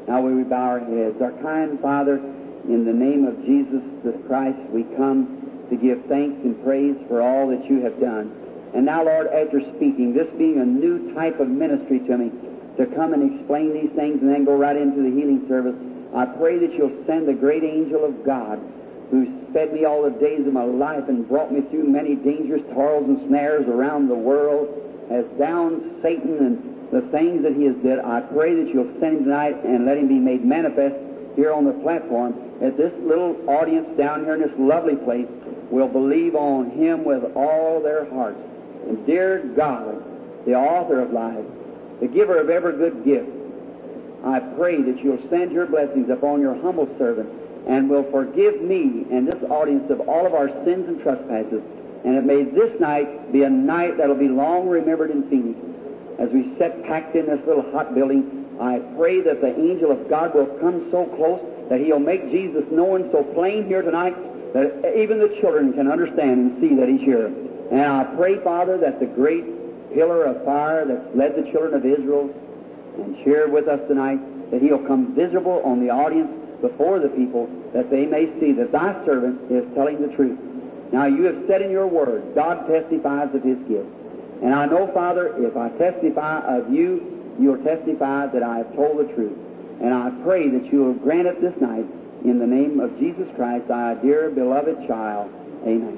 [SPEAKER 1] Now we bow our heads. Our kind Father, in the name of Jesus Christ, we come to give thanks and praise for all that you have done. And now, Lord, after speaking, this being a new type of ministry to me, to come and explain these things and then go right into the healing service, I pray that you'll send the great angel of God who's fed me all the days of my life and brought me through many dangerous toils and snares around the world, has bound Satan and the things that he has did. I pray that you'll send him tonight and let him be made manifest here on the platform, as this little audience down here in this lovely place will believe on him with all their hearts. And dear God, the author of life, the giver of every good gift, I pray that you'll send your blessings upon your humble servant and will forgive me and this audience of all of our sins and trespasses. And it may this night be a night that'll be long remembered in Phoenix. As we sit packed in this little hot building, I pray that the angel of God will come so close that he'll make Jesus known so plain here tonight that even the children can understand and see that he's here. And I pray, Father, that the great pillar of fire that's led the children of Israel and shared with us tonight, that he'll come visible on the audience before the people, that they may see that thy servant is telling the truth. Now, you have said in your word, God testifies of his gift. And I know, Father, if I testify of you, you'll testify that I have told the truth. And I pray that you will grant it this night in the name of Jesus Christ, thy dear beloved child. Amen.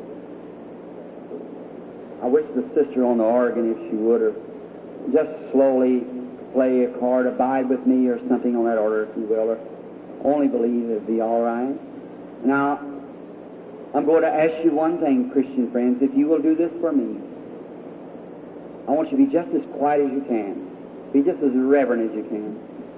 [SPEAKER 1] I wish the sister on the organ, if she would, or just slowly play a chord, Abide With Me, or something on that order, if you will, or Only Believe, it'd be all right. Now, I'm going to ask you one thing, Christian friends. If you will do this for me, I want you to be just as quiet as you can. Be just as reverent as you can.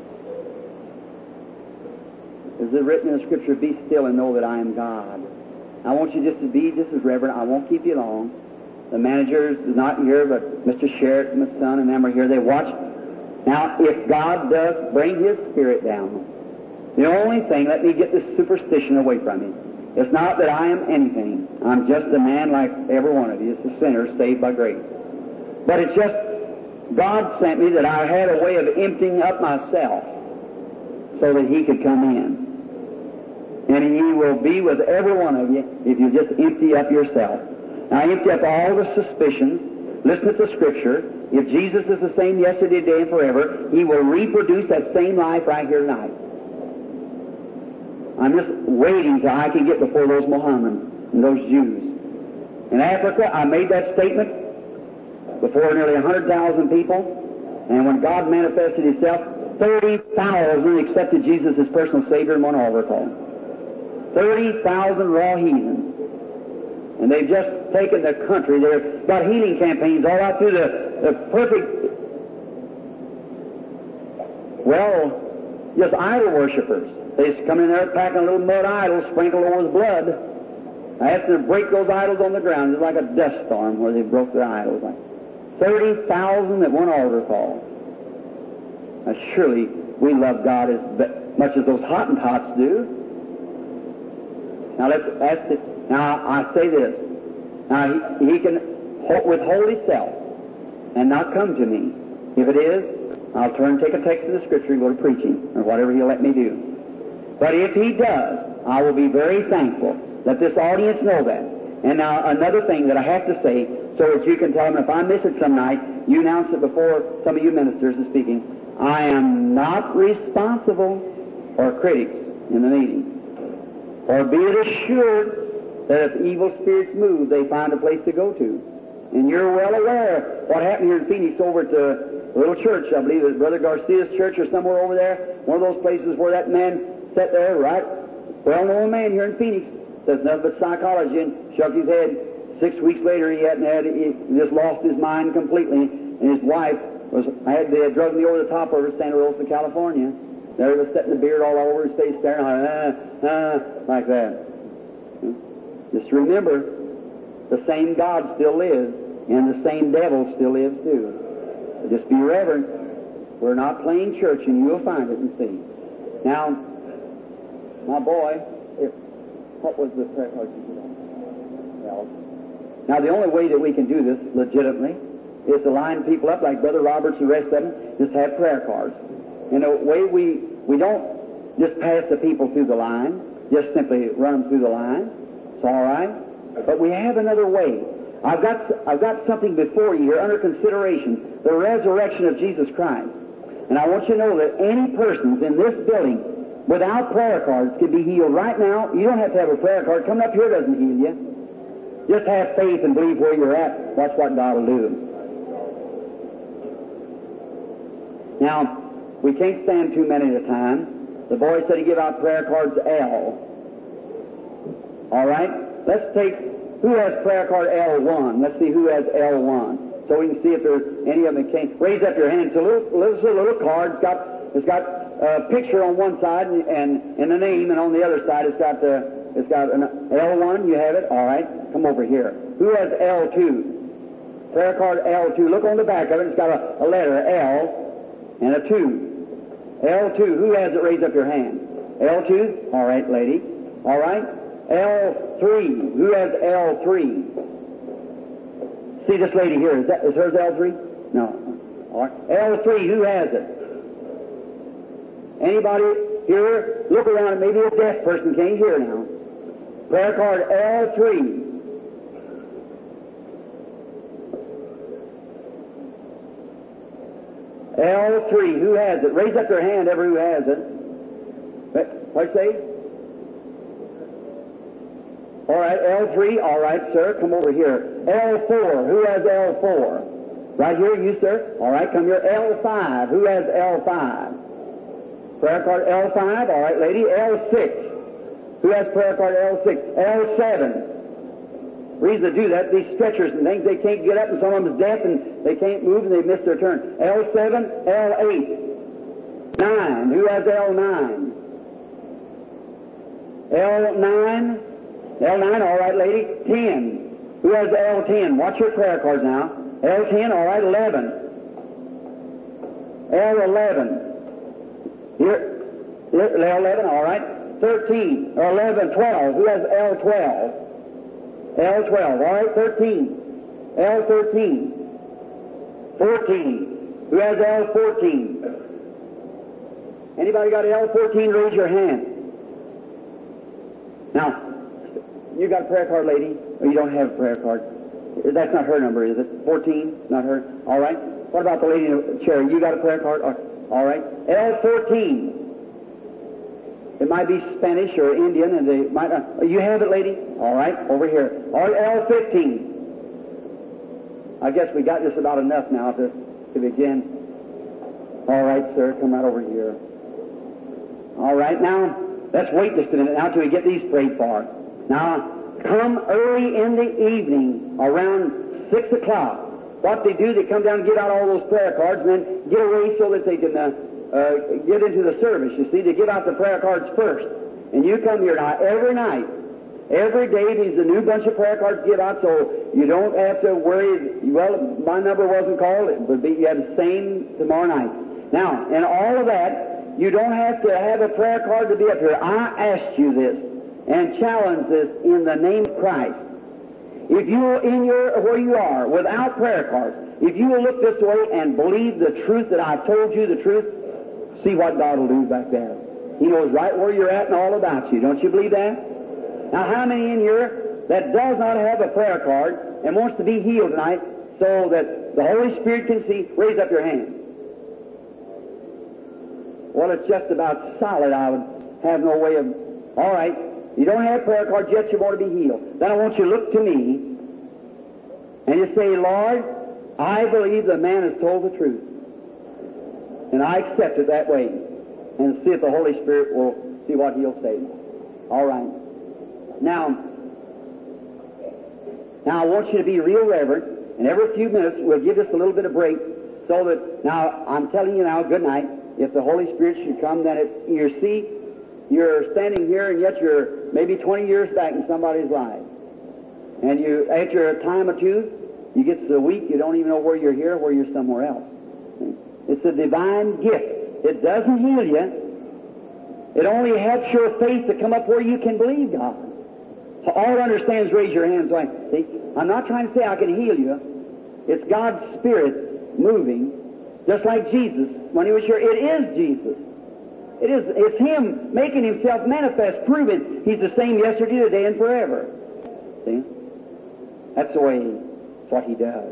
[SPEAKER 1] As is written in the Scripture, be still and know that I am God. I want you just to be just as reverent. I won't keep you long. The manager is not here, but Mister Sherritt, my son, and them are here. They watch. Now, if God does bring His Spirit down, the only thing, let me get this superstition away from you. It's not that I am anything. I'm just a man like every one of you. It's a sinner saved by grace. But it's just God sent me that I had a way of emptying up myself so that He could come in. And He will be with every one of you if you just empty up yourself. Now, empty up all the suspicions. Listen to the Scripture. If Jesus is the same yesterday, today, and forever, He will reproduce that same life right here tonight. I'm just waiting till I can get before those Mohammedans and those Jews. In Africa, I made that statement before nearly one hundred thousand people, and when God manifested Himself, thirty thousand accepted Jesus as personal Savior in one altar call. thirty thousand raw heathens. And they've just taken the country. They've got healing campaigns all out through the, the perfect, well, just idol worshippers. They just come in there packing a little mud idol sprinkled over with blood. I asked them to break those idols on the ground. It's like a dust storm where they broke their idols. Like thirty thousand at one altar call. Now, surely we love God as much as those Hottentots do. Now, let's ask it. Now, I say this. Now, he, he can withhold himself and not come to me. If it is, I'll turn and take a text of the Scripture and go to preaching, or whatever he'll let me do. But if he does, I will be very thankful. Let this audience know that. And now, another thing that I have to say, so that you can tell them if I miss it some night, you announce it before some of you ministers are speaking. I am not responsible for critics in the meeting. Or be it assured that if evil spirits move, they find a place to go to. And you're well aware what happened here in Phoenix over at a little church, I believe it was Brother Garcia's church or somewhere over there, one of those places where that man sat there, right? Well-known man here in Phoenix, says nothing but psychology, and shook his head. Six weeks later, he hadn't had, he just lost his mind completely, and his wife was, I had, they had drugged me over the top of her, Santa Rosa, California. There he was setting the beard all over his face, staring like, ah, ah, like that. Just remember, the same God still lives, and the same devil still lives too. So just be reverent. We're not playing church, and you'll find it and see. Now, my boy, if, what was the prayer card you put on? Well, now the only way that we can do this legitimately is to line people up like Brother Roberts and the rest of them, just have prayer cards. And the way we We don't just pass the people through the line, just simply run them through the line. It's all right. But we have another way. I've got, I've got something before you here under consideration, the resurrection of Jesus Christ. And I want you to know that any persons in this building without prayer cards can be healed right now. You don't have to have a prayer card. Coming up here doesn't heal you. Just have faith and believe where you're at. Watch what God will do. Now, we can't stand too many at a time. The boy said he give out prayer cards L. All right? Let's take, who has prayer card L one? Let's see who has L one. So we can see if there's any of them that can't. Raise up your hand. It's a little, it's a little card. It's got, it's got a picture on one side and, and, and the name, and on the other side it's got the, it's got an L one. You have it? All right. Come over here. Who has L two? Prayer card L two. Look on the back of it. It's got a, a letter, L, and a two. L two. Who has it? Raise up your hand. L two. All right, lady. All right. L three. Who has L three? See this lady here. Is that is hers L three? No. All right. L three. Who has it? Anybody here? Look around. Maybe a deaf person can't hear now. Prayer card L three. L three. Who has it? Raise up your hand, ever who has it. What'd you say? All right, L three. All right, sir. Come over here. L four. Who has L four? Right here, you, sir. All right, come here. L five. Who has L five? Prayer card L five. All right, lady. L six. Who has prayer card L six? L seven. Reason to do that, these stretchers and things, they can't get up, and some of them is deaf, and they can't move, and they miss their turn. L seven, L eight. nine. Who has L nine? L nine. L nine, all right, lady. ten. Who has L ten? Watch your prayer cards now. L ten, all right, eleven. L eleven. Here, L eleven, all right. thirteen, or eleven, twelve. Who has L twelve? L twelve, all right, thirteen. L thirteen. fourteen. Who has L fourteen? Anybody got L fourteen? Raise your hand. Now, you got a prayer card, lady? Or you don't have a prayer card? That's not her number, is it? fourteen? Not her? All right. What about the lady in the chair? You got a prayer card? All right. L fourteen. It might be Spanish or Indian, and they might not. You have it, lady? All right. Over here. All right. L fifteen. I guess we got just about enough now to, to begin. All right, sir. Come right over here. All right. Now, let's wait just a minute now till we get these prayed for. Now, come early in the evening, around six o'clock. What they do, they come down and get out all those prayer cards and then get away so that they can uh, uh, get into the service. You see, they give out the prayer cards first. And you come here now every night. Every day there's a new bunch of prayer cards to give out, so you don't have to worry, well, my number wasn't called, it would be, you have the same tomorrow night. Now, in all of that, you don't have to have a prayer card to be up here. I asked you this and challenge this in the name of Christ. If you are in your, where you are, without prayer cards, if you will look this way and believe the truth that I've told you, the truth, see what God will do back there. He knows right where you're at and all about you. Don't you believe that? Now, how many in here that does not have a prayer card and wants to be healed tonight so that the Holy Spirit can see? Raise up your hand. Well, it's just about solid. I would have no way of... All right. You don't have prayer cards yet, you want to be healed. Then I want you to look to me and you say, Lord, I believe the man has told the truth. And I accept it that way. And see if the Holy Spirit will see what he'll say. All right. Now, now I want you to be real reverent, and every few minutes we'll give us a little bit of break so that, now, I'm telling you now, good night. If the Holy Spirit should come, then it, you see, you're standing here, and yet you're maybe twenty years back in somebody's life. And you, after a time or two, you get so weak you don't even know where you're here, where you're somewhere else. It's a divine gift. It doesn't heal you. It only helps your faith to come up where you can believe God. So all I understand is raise your hands. Like, see, I'm not trying to say I can heal you. It's God's Spirit moving, just like Jesus when He was here. It is Jesus. It is, it's Him making Himself manifest, proving He's the same yesterday, today, and forever. See? That's the way, that's what He does.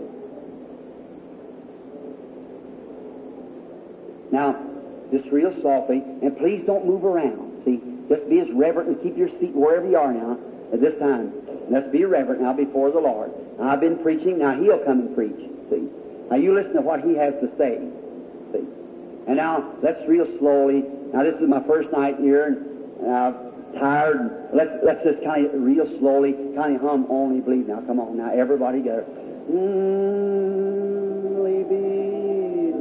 [SPEAKER 1] Now, just real softly, and please don't move around. See? Just be as reverent and keep your seat wherever you are now at this time. Let's be reverent now before the Lord. Now, I've been preaching, now He'll come and preach. See? Now you listen to what He has to say. See? And now, let's real slowly. Now this is my first night here, and I'm tired. Let's, let's just kind of real slowly kind of hum Only Believe. Now come on, now everybody go. Only believe.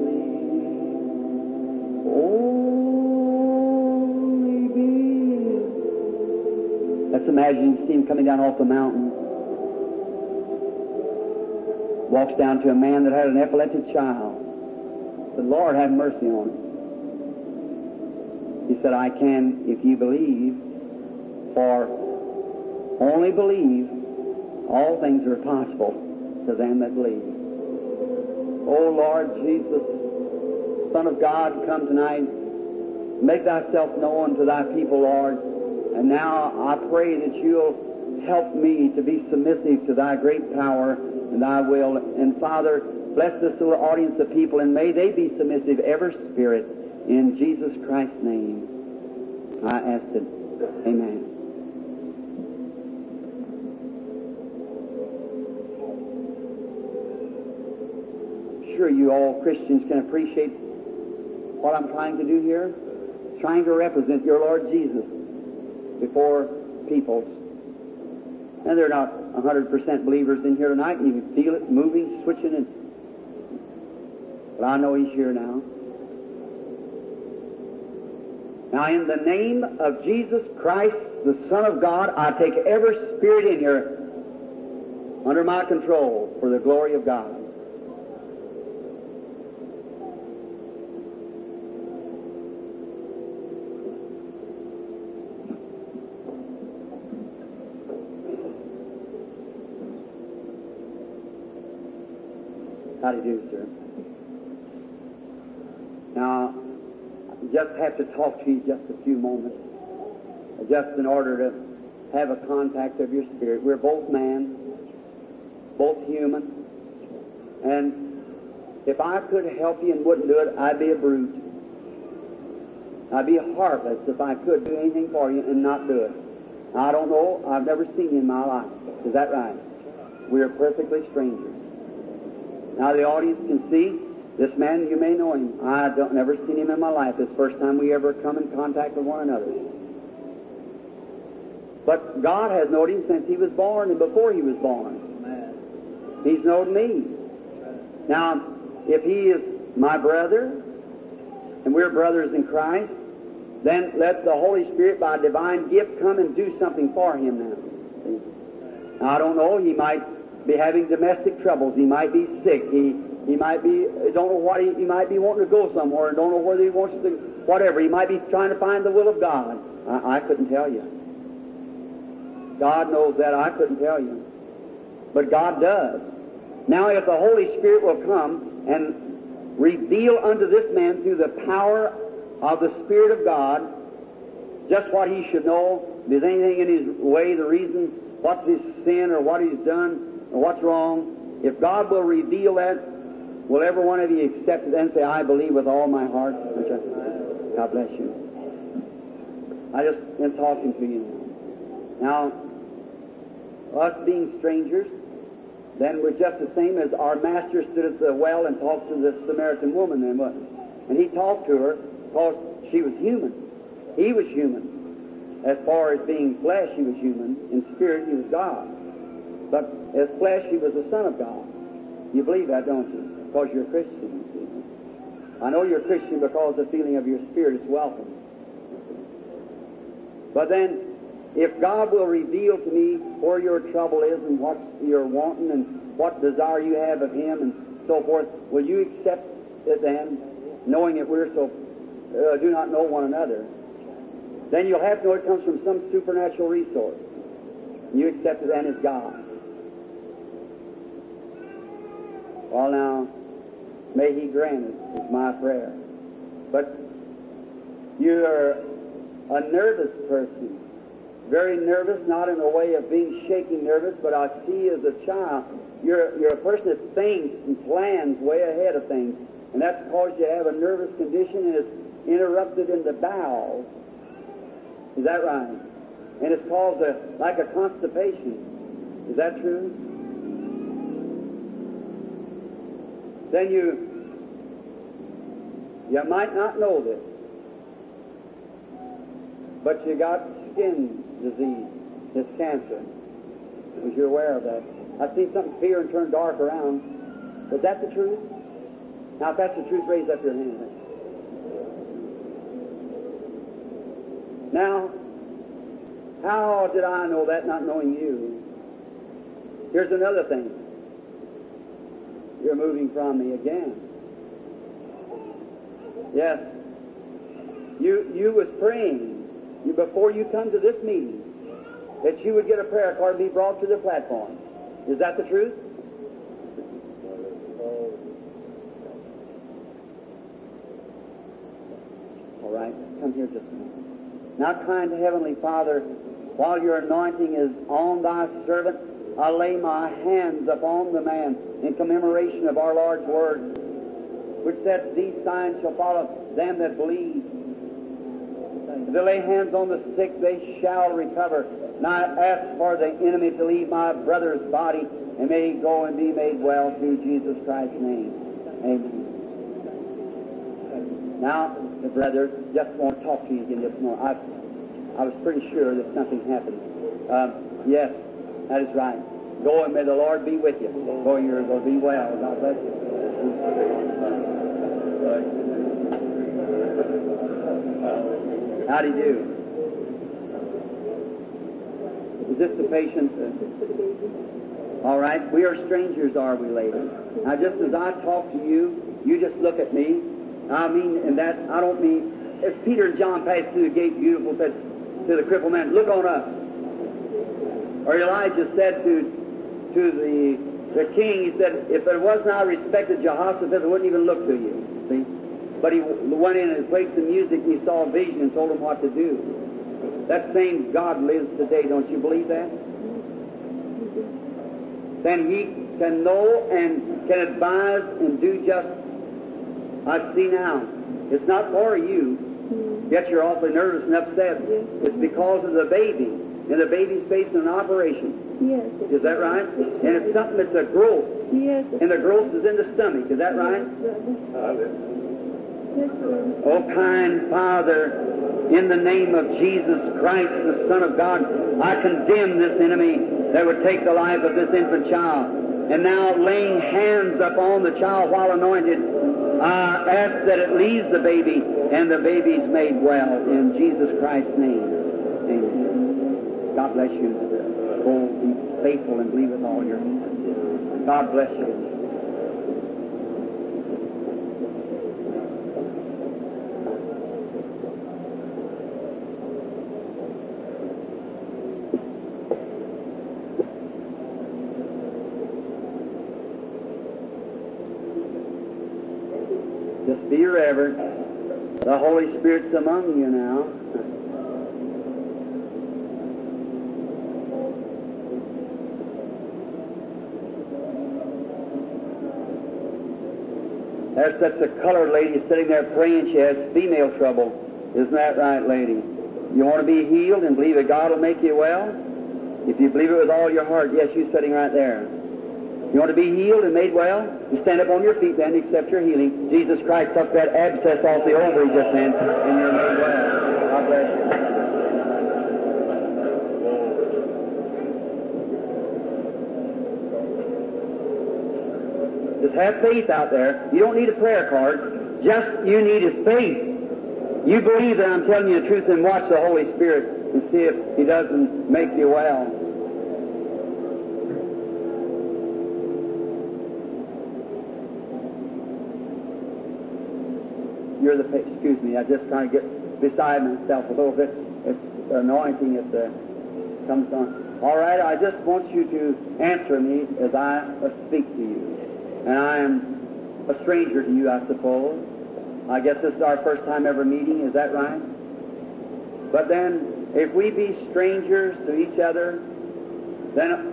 [SPEAKER 1] Only believe. Let's imagine you see Him coming down off the mountain. Walks down to a man that had an epileptic child. Said, Lord, have mercy on him. He said, I can if you believe, for only believe, all things are possible to them that believe. Oh, Lord Jesus, Son of God, come tonight. Make Thyself known to Thy people, Lord. And now I pray that You'll help me to be submissive to Thy great power and Thy will. And Father, bless this little audience of people, and may they be submissive, every spirit, in Jesus Christ's name. I ask it. Amen. Sure, you all Christians can appreciate what I'm trying to do here. Trying to represent your Lord Jesus before peoples. And they're not one hundred percent believers in here tonight, and you can feel it moving, switching, and but I know He's here now. Now, in the name of Jesus Christ, the Son of God, I take every spirit in here under my control for the glory of God. How do you do, sir? Now, I just have to talk to you just a few moments, just in order to have a contact of your spirit. We're both man, both human, and if I could help you and wouldn't do it, I'd be a brute. I'd be heartless if I could do anything for you and not do it. I don't know. I've never seen you in my life. Is that right? We are perfectly strangers. Now the audience can see this man. You may know him. I don't never seen him in my life. It's the first time we ever come in contact with one another. But God has known him since he was born and before he was born. He's known me. Now, if he is my brother, and we're brothers in Christ, then let the Holy Spirit, by divine gift, come and do something for him now. See? Now, I don't know. He might be having domestic troubles. He might be sick. He he might be, don't know what, he, he might be wanting to go somewhere and don't know whether he wants to, whatever. He might be trying to find the will of God. I, I couldn't tell you. God knows that. I couldn't tell you. But God does. Now, if the Holy Spirit will come and reveal unto this man through the power of the Spirit of God just what he should know, if there's anything in his way, the reason, what's his sin or what he's done or what's wrong, if God will reveal that, will every one of you accept it and say, I believe with all my heart? God bless you. I just am talking to you now. Now, us being strangers, then we're just the same as our master stood at the well and talked to the Samaritan woman then, wasn't he? And he talked to her because she was human. He was human. As far as being flesh, he was human. In spirit, he was God. But as flesh, he was the Son of God. You believe that, don't you? Because you're a Christian. I know you're a Christian because the feeling of your spirit is welcome. But then, if God will reveal to me where your trouble is and what you're wanting and what desire you have of Him and so forth, will you accept it then, knowing that we're so, uh, do not know one another? Then you'll have to know it comes from some supernatural resource. And you accept it then as God. Well, now, may He grant it, is my prayer. But You're a nervous person. Very nervous, not in a way of being shaky nervous, but I see as a child, you're, you're a person that thinks and plans way ahead of things. And that's because you have a nervous condition and it's interrupted in the bowels. Is that right? And it's caused a, like a constipation. Is that true? Then you, you might not know this, but you got skin disease. It's cancer. Because you're aware of that. I've seen something fear and turn dark around. Was that the truth? Now, if that's the truth, raise up your hand. Now, how did I know that, not knowing you? Here's another thing. You're moving from me again. Yes. You you was praying you, before you come to this meeting that you would get a prayer card and be brought to the platform. Is that the truth? All right. Come here just a minute. Now, kind Heavenly Father, while your anointing is on thy servant, I lay my hands upon the man in commemoration of our Lord's word, which said, these signs shall follow them that believe. If they lay hands on the sick, they shall recover. And I ask for the enemy to leave my brother's body, and may he go and be made well through Jesus Christ's name. Amen. Now, the brother, just want to talk to you again this morning. I, I was pretty sure that something happened. Um, yes, that is right. Go and may the Lord be with you. Go, you're going to be well. God bless you. How do you do? Is this the patient? All right. We are strangers, are we, lady? Now, just as I talk to you, you just look at me. I mean, and that, I don't mean, as Peter and John passed through the gate, beautiful, said to the crippled man, look on up. Or Elijah said to to the the king, he said, if there was not respected Jehoshaphat, I wouldn't even look to you. See? But he went in and played some music, and he saw a vision and told him what to do. That same God lives today. Don't you believe that? Then he can know and can advise and do just. I see now. It's not for you, yet you're awfully nervous and upset. It's because of the baby, and the baby's facing an operation.
[SPEAKER 2] Yes.
[SPEAKER 1] Is that right? And it's something that's a growth.
[SPEAKER 2] Yes.
[SPEAKER 1] And the growth is in the stomach. Is that right?
[SPEAKER 2] Yes,
[SPEAKER 1] Oh, kind Father, in the name of Jesus Christ, the Son of God, I condemn this enemy that would take the life of this infant child. And now, laying hands upon the child while anointed, I ask that it leaves the baby, and the baby's made well in Jesus Christ's name. Amen. God bless you. Go be faithful and believe with all your heart. God bless you. Just be reverent. The Holy Spirit's among you now. There's such a colored lady sitting there praying. She has female trouble. Isn't that right, lady? You want to be healed and believe that God will make you well? If you believe it with all your heart, yes, you're sitting right there. You want to be healed and made well? You stand up on your feet then and accept your healing. Jesus Christ took that abscess off the ovary just then, and you're made well. God bless you. Just have faith out there. You don't need a prayer card. Just you need is faith. You believe that I'm telling you the truth, and watch the Holy Spirit and see if He doesn't make you well. You're the, excuse me, I just kind of get beside myself a little bit. It's anointing that uh, comes on. All right, I just want you to answer me as I uh, speak to you. And I am a stranger to you, I suppose. I guess this is our first time ever meeting, is that right? But then, if we be strangers to each other, then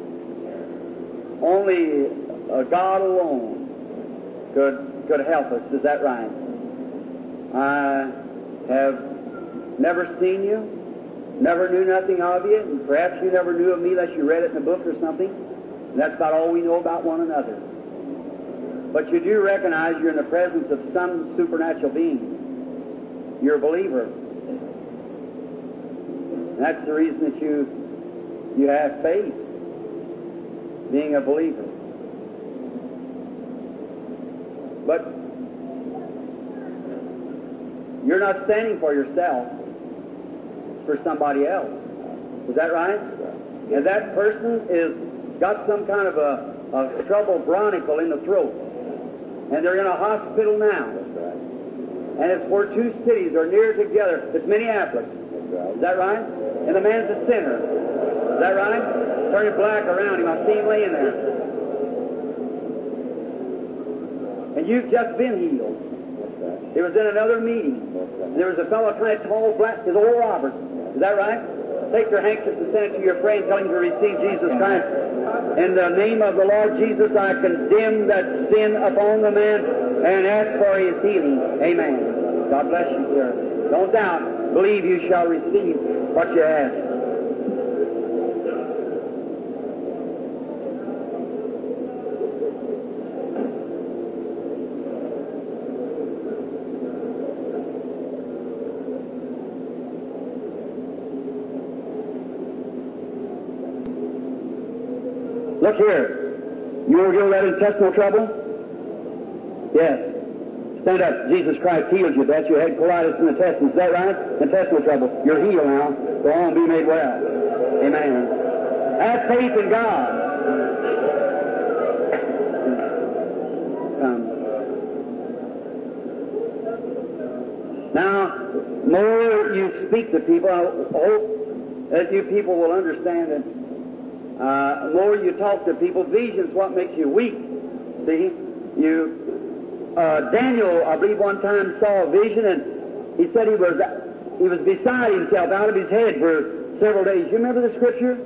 [SPEAKER 1] only uh, God alone could, could help us, is that right? I have never seen you, never knew nothing of you, and perhaps you never knew of me unless you read it in a book or something. And that's about all we know about one another. But you do recognize you're in the presence of some supernatural being. You're a believer. And that's the reason that you you have faith, being a believer. But you're not standing for yourself, it's for somebody else. Is that right? And that person is got some kind of a, a trouble bronchial in the throat. And they're in a hospital now. And it's where two cities are near together. It's Minneapolis. Is that right? And the man's a sinner. Is that right? Turning black around him. I see him laying there. And you've just been healed. It was in another meeting. And there was a fellow kind of tall, black, his old Robert. Is that right? Take your handkerchief and send it to your friend, tell him to receive Jesus Christ. In the name of the Lord Jesus, I condemn that sin upon the man and ask for his healing. Amen. God bless you, sir. Don't doubt. Believe you shall receive what you ask. Look here. You want to get that intestinal trouble? Yes. Stand up. Jesus Christ healed you. That's your head colitis in the intestines. Is that right? Intestinal trouble. You're healed now. Go on, be made well. Amen. Have faith in God. Um, now, more you speak to people, I hope that you people will understand that Uh, more you talk to people, vision's what makes you weak. See, you, uh, Daniel, I believe one time saw a vision, and he said he was he was beside himself, out of his head for several days. You remember the scripture?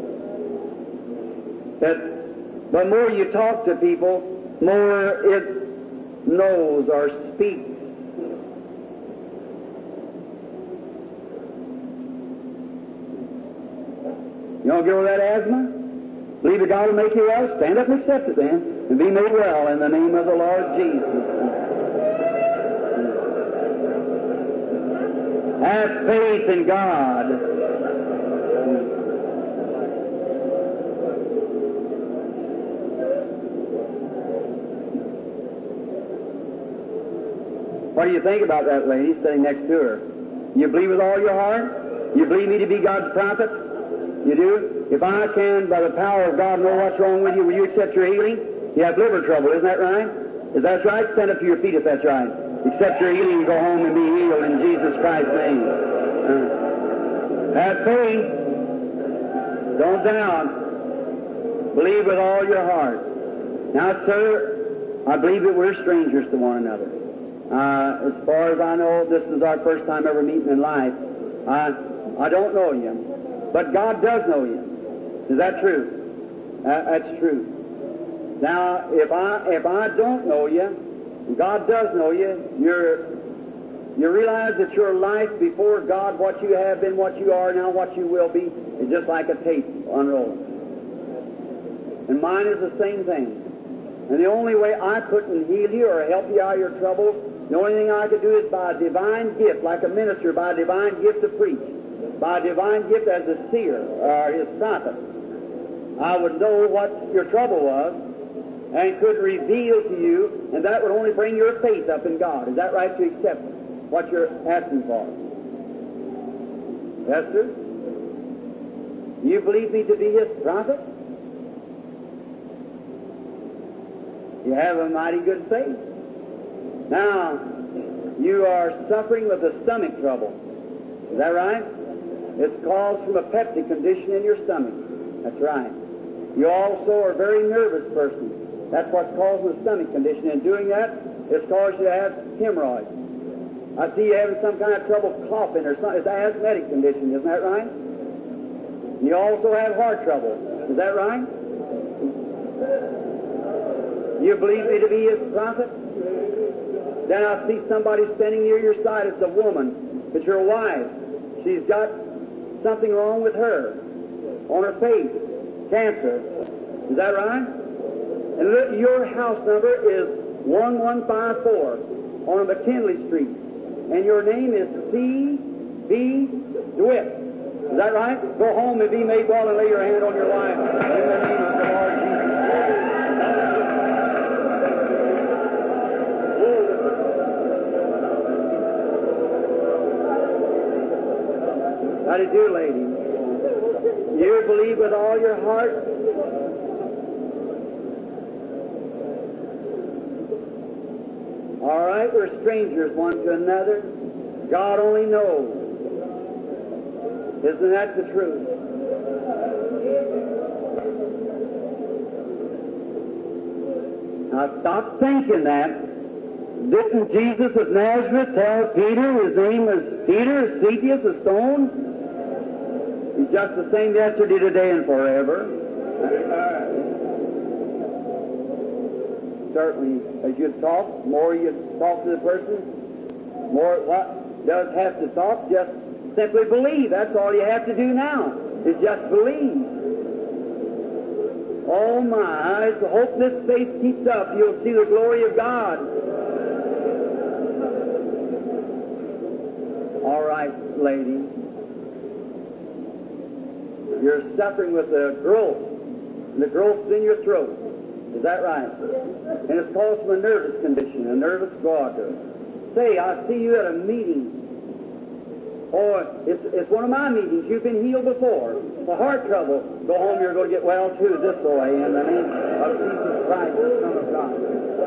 [SPEAKER 1] That the more you talk to people, more it knows or speaks. You want to get over that asthma? Believe that God will make you well? Stand up and accept it then, and be made well in the name of the Lord Jesus. Have faith in God. What do you think about that lady sitting next to her? You believe with all your heart? You believe me to be God's prophet? You do? If I can, by the power of God, know what's wrong with you, will you accept your healing? You have liver trouble, isn't that right? Is that right? Stand up to your feet if that's right. Accept your healing and go home and be healed in Jesus Christ's name. Uh, have faith. Don't doubt. Believe with all your heart. Now, sir, I believe that we're strangers to one another. Uh, as far as I know, this is our first time ever meeting in life. I, I don't know you. But God does know you. Is that true? Uh, that's true. Now, if I if I don't know you, God does know you. You're you realize that your life before God, what you have been, what you are now, what you will be, is just like a tape unrolling. And mine is the same thing. And the only way I couldn't heal you or help you out of your troubles, the only thing I could do is by a divine gift, like a minister, by a divine gift to preach. By a divine gift as a seer, or his prophet, I would know what your trouble was and could reveal to you, and that would only bring your faith up in God. Is that right, to accept what you're asking for? Yes, sir? You believe me to be his prophet? You have a mighty good faith. Now, you are suffering with a stomach trouble. Is that right? It's caused from a peptic condition in your stomach. That's right. You also are a very nervous person. That's what's causing the stomach condition. And doing that, It's caused you to have hemorrhoids. I see you having some kind of trouble coughing or something. It's an asthmatic condition, isn't that right? You also have heart trouble. Is that right? You believe me to be His prophet? Then I see somebody standing near your side. It's a woman. It's your wife. She's got something wrong with her on her face. Cancer. Is that right? And look, your house number is one one five four on McKinley Street. And your name is C B DeWitt. Is that right? Go home and be made well and lay your hand on your wife. In the name of the Lord Jesus. How do you do, lady? You believe with all your heart? All right, we're strangers one to another. God only knows. Isn't that the truth? Now stop thinking that. Didn't Jesus of Nazareth tell Peter his name was Peter, Cephas, a stone? He's just the same yesterday, today, and forever. Certainly, as you talk, the more you talk to the person, more what does have to talk, just simply believe. That's all you have to do now, is just believe. Oh my, I hope this faith keeps up. You'll see the glory of God. All right, lady. You're suffering with a growth, and the growth's in your throat. Is that right? And it's caused from a nervous condition, a nervous goiter. Say, I see you at a meeting. Or it's, it's one of my meetings. You've been healed before. For heart trouble, go home, you're going to get well too this way in the name of Jesus Christ, the Son of God.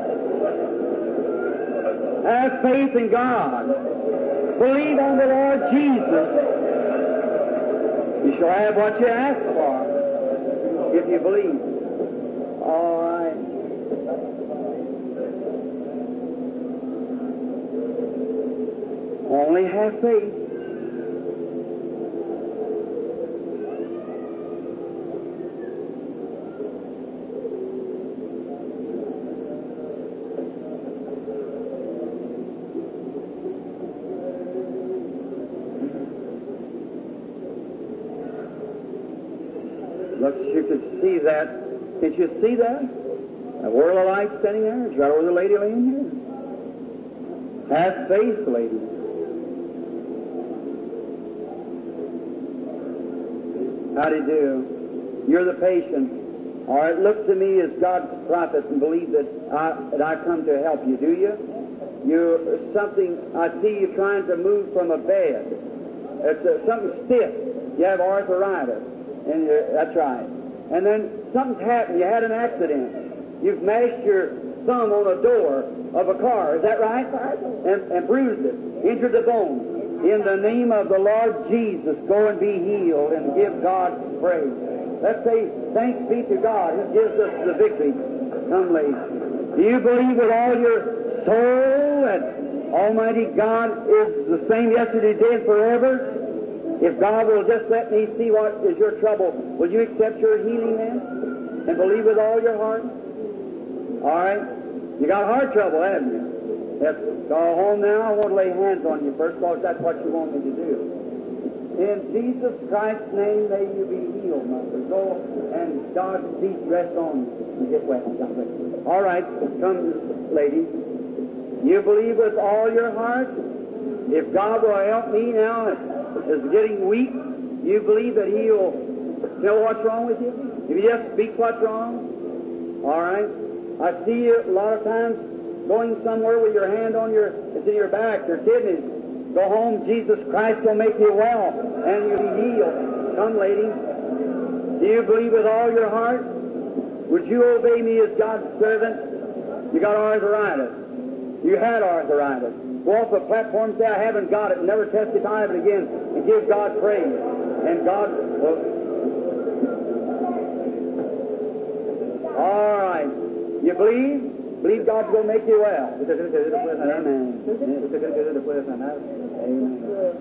[SPEAKER 1] Have faith in God. Believe on the Lord Jesus. You shall have what you ask for, if you believe. All right. Only have faith. Look, you could see that. Can't you see that? A world of light standing there. Is that where the lady laying here? Have faith, lady. How do you do? You're the patient. All right, look to me as God's prophet and believe that I, that I come to help you. Do you? You're something, I see you trying to move from a bed. It's uh, something stiff. You have arthritis. And you're, that's right. And then something's happened. You had an accident. You've mashed your thumb on a door of a car. Is that right? And, and bruised it. Injured the bone. In the name of the Lord Jesus, go and be healed and give God praise. Let's say, thanks be to God who gives us the victory. Come, lady. Do you believe with all your soul that Almighty God is the same yesterday, today, and forever? If God will just let me see what is your trouble, will you accept your healing then? And believe with all your heart? All right? You got heart trouble, haven't you? Yes. Go home now. I want to lay hands on you first, because that's what you want me to do. In Jesus Christ's name, may you be healed, mother. Go and God's peace rest on you and get well. All right. Come, lady. You believe with all your heart? If God will help me now, is getting weak, you believe that He'll know what's wrong with you? If you just speak what's wrong? All right. I see you a lot of times going somewhere with your hand on your, it's in your back, your kidneys. Go home, Jesus Christ will make you well, and you'll be healed. Come, lady. Do you believe with all your heart? Would you obey me as God's servant? You got arthritis. You had arthritis. Go off the platform and say, I haven't got it, and never testify of it again, and give God praise. And God will... All right. You believe? Believe God's going to make you well.
[SPEAKER 2] ¿Usted cree que Dios le puede sanar?
[SPEAKER 1] Amen.
[SPEAKER 2] ¿Usted cree que Dios le puede sanar?
[SPEAKER 1] Amen.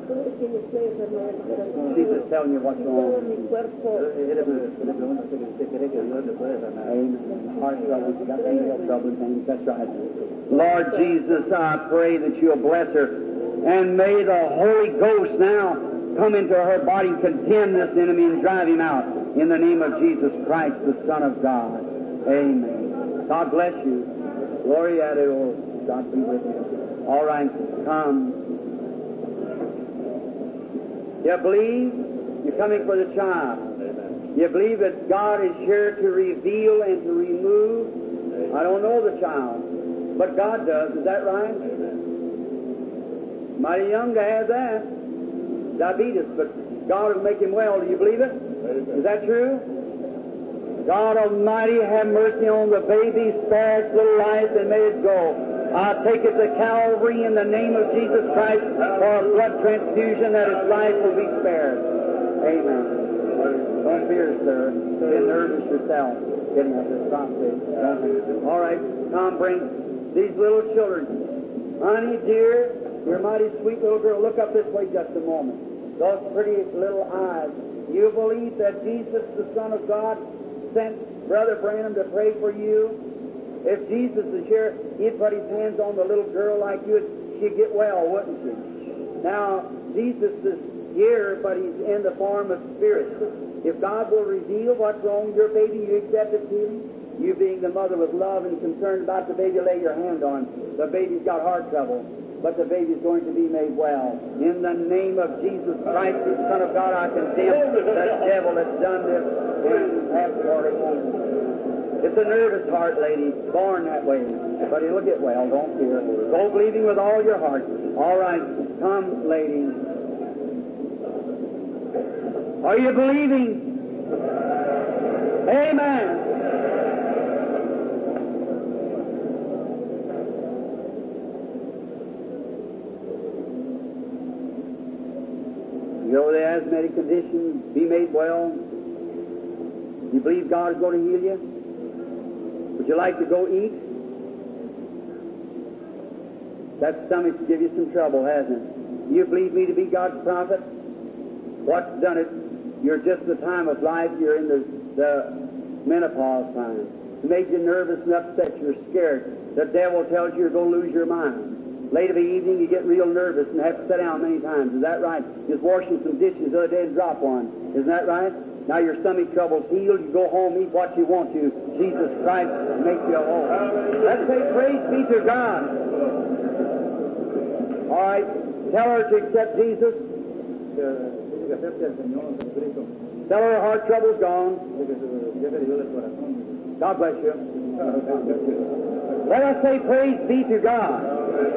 [SPEAKER 1] Jesus telling you what's wrong.
[SPEAKER 2] Yo le le pregunto a usted que usted cree que Dios le puede sanar.
[SPEAKER 1] Amen. Heart trouble, you got any health troubles, things. That's right. Lord Jesus, I pray that you'll bless her, and may the Holy Ghost now come into her body and condemn this enemy and drive him out. In the name of Jesus Christ, the Son of God. Amen. God bless you. Glory a Dios. God be with you. All right, come. You believe you're coming for the child.
[SPEAKER 2] Amen.
[SPEAKER 1] You believe that God is here to reveal and to remove. I don't know the child, but God does. Is that right?
[SPEAKER 2] Amen.
[SPEAKER 1] Mighty young to have that. Diabetes, but God will make him well. Do you believe it?
[SPEAKER 2] Amen.
[SPEAKER 1] Is that true? God Almighty, have mercy on the baby, spare its little life, and may it go. I take it to Calvary in the name of Jesus Christ for a blood transfusion that its life will be spared. Amen. Don't fear, sir. Get nervous yourself. Getting up this prostate. All right, Tom, bring these little children. Honey, dear, you're a mighty sweet little girl. Look up this way just a moment. Those pretty little eyes. You believe that Jesus, the Son of God, sent Brother Branham to pray for you? If Jesus is here, he'd put his hands on the little girl like you, she'd get well, wouldn't she? Now, Jesus is here, but he's in the form of spirit. If God will reveal what's wrong with your baby, you accept it to him. You being the mother with love and concerned about the baby, lay your hand on him. The baby's got heart trouble, but the baby's going to be made well. In the name of Jesus Christ, the Son of God, I condemn the devil that's done this and have for it. It's a nervous heart, lady, born that way, but it'll get well, don't fear. Go believing with all your heart. All right, come, lady. Are you believing? Amen. You know the asthmatic condition, be made well. You believe God is going to heal you? Would you like to go eat? That stomach's give you some trouble, hasn't it? You believe me to be God's prophet? What's done it? You're just the time of life, you're in the, the menopause time. It made you nervous and upset, you're scared. The devil tells you you're going to lose your mind. Late of the evening, you get real nervous and have to sit down many times. Is that right? Just washing some dishes the other day and drop one. Isn't that right? Now your stomach trouble's healed. You go home, eat what you want to. Jesus Christ makes you whole. Let's say praise be to God. All right. Tell her to accept Jesus. Tell her her heart trouble's gone. God bless you. Let us say praise be to God.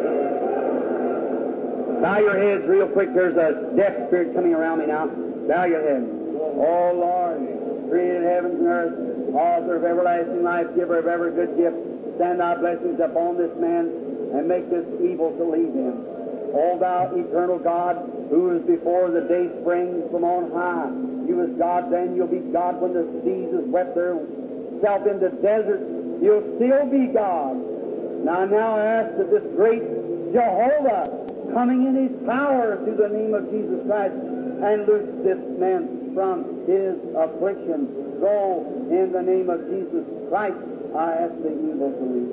[SPEAKER 1] Bow your heads real quick. There's a deaf spirit coming around me now. Bow your head. Oh, Lord, created heavens and earth, author of everlasting life, giver of every good gift, send thy blessings upon this man and make this evil to leave him. O thou eternal God, who is before the day springs from on high, you was God then, you'll be God when the seas has wept theirself into deserts. You'll still be God. Now, now I ask that this great Jehovah, coming in his power through the name of Jesus Christ, and loose this man from his affliction. Go in the name of Jesus Christ, I ask the evil to leave.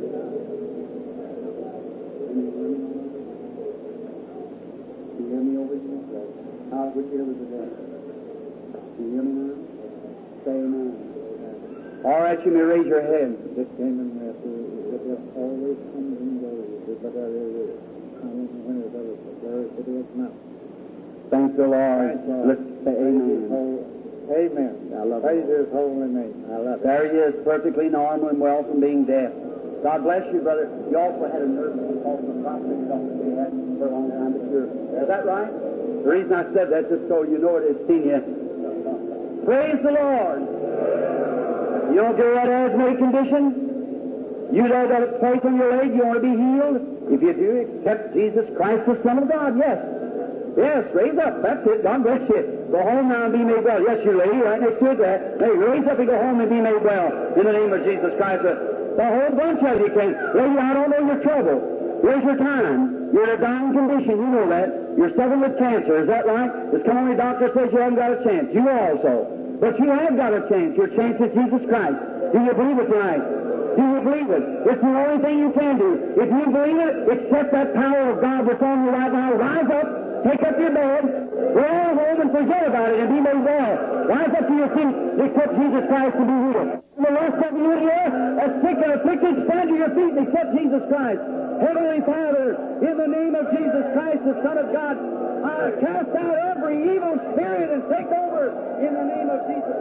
[SPEAKER 1] You hear me over here? How which ear was it there? You hear me now? Say amen. All right, you may raise your head.
[SPEAKER 2] This came in after it always comes and goes, but there is when it does, there is now.
[SPEAKER 1] Thank the Lord. Let's say amen.
[SPEAKER 2] Amen.
[SPEAKER 1] I love
[SPEAKER 2] Praise
[SPEAKER 1] it.
[SPEAKER 2] His holy name. I love it.
[SPEAKER 1] There he is, perfectly normal and well from being deaf. God bless you, brother. You also had a nervous impulse of prostate cancer you had for a long time, but you're, is that right? The reason I said that, just so you know it has seen you. Praise the Lord. You don't get that asthmatic condition? You know that it's place on your leg, you want to be healed? If you do, accept Jesus Christ, the Son of God. Yes. Yes, raise up. That's it. God bless you. Go home now and be made well. Yes, you lady, right next to it there. Hey, raise up and go home and be made well. In the name of Jesus Christ. Uh, The whole bunch of you can. Lady, I don't know your trouble. Where's your time? You're in a dying condition. You know that. You're suffering with cancer. Is that right? This come only doctor says you haven't got a chance. You also. But you have got a chance. Your chance is Jesus Christ. Do you believe it tonight? Do you believe it? It's the only thing you can do. If you believe it, accept that power of God that's on you right now. Rise up. Take up your bed. Go home and forget about it and be made well. Rise up to your feet. Accept Jesus Christ to be healed. The rest of you here, as quick as quickly stand to your feet and accept Jesus Christ. Heavenly Father, in the name of Jesus Christ, the Son of God, I cast out every evil spirit and take over in the name of Jesus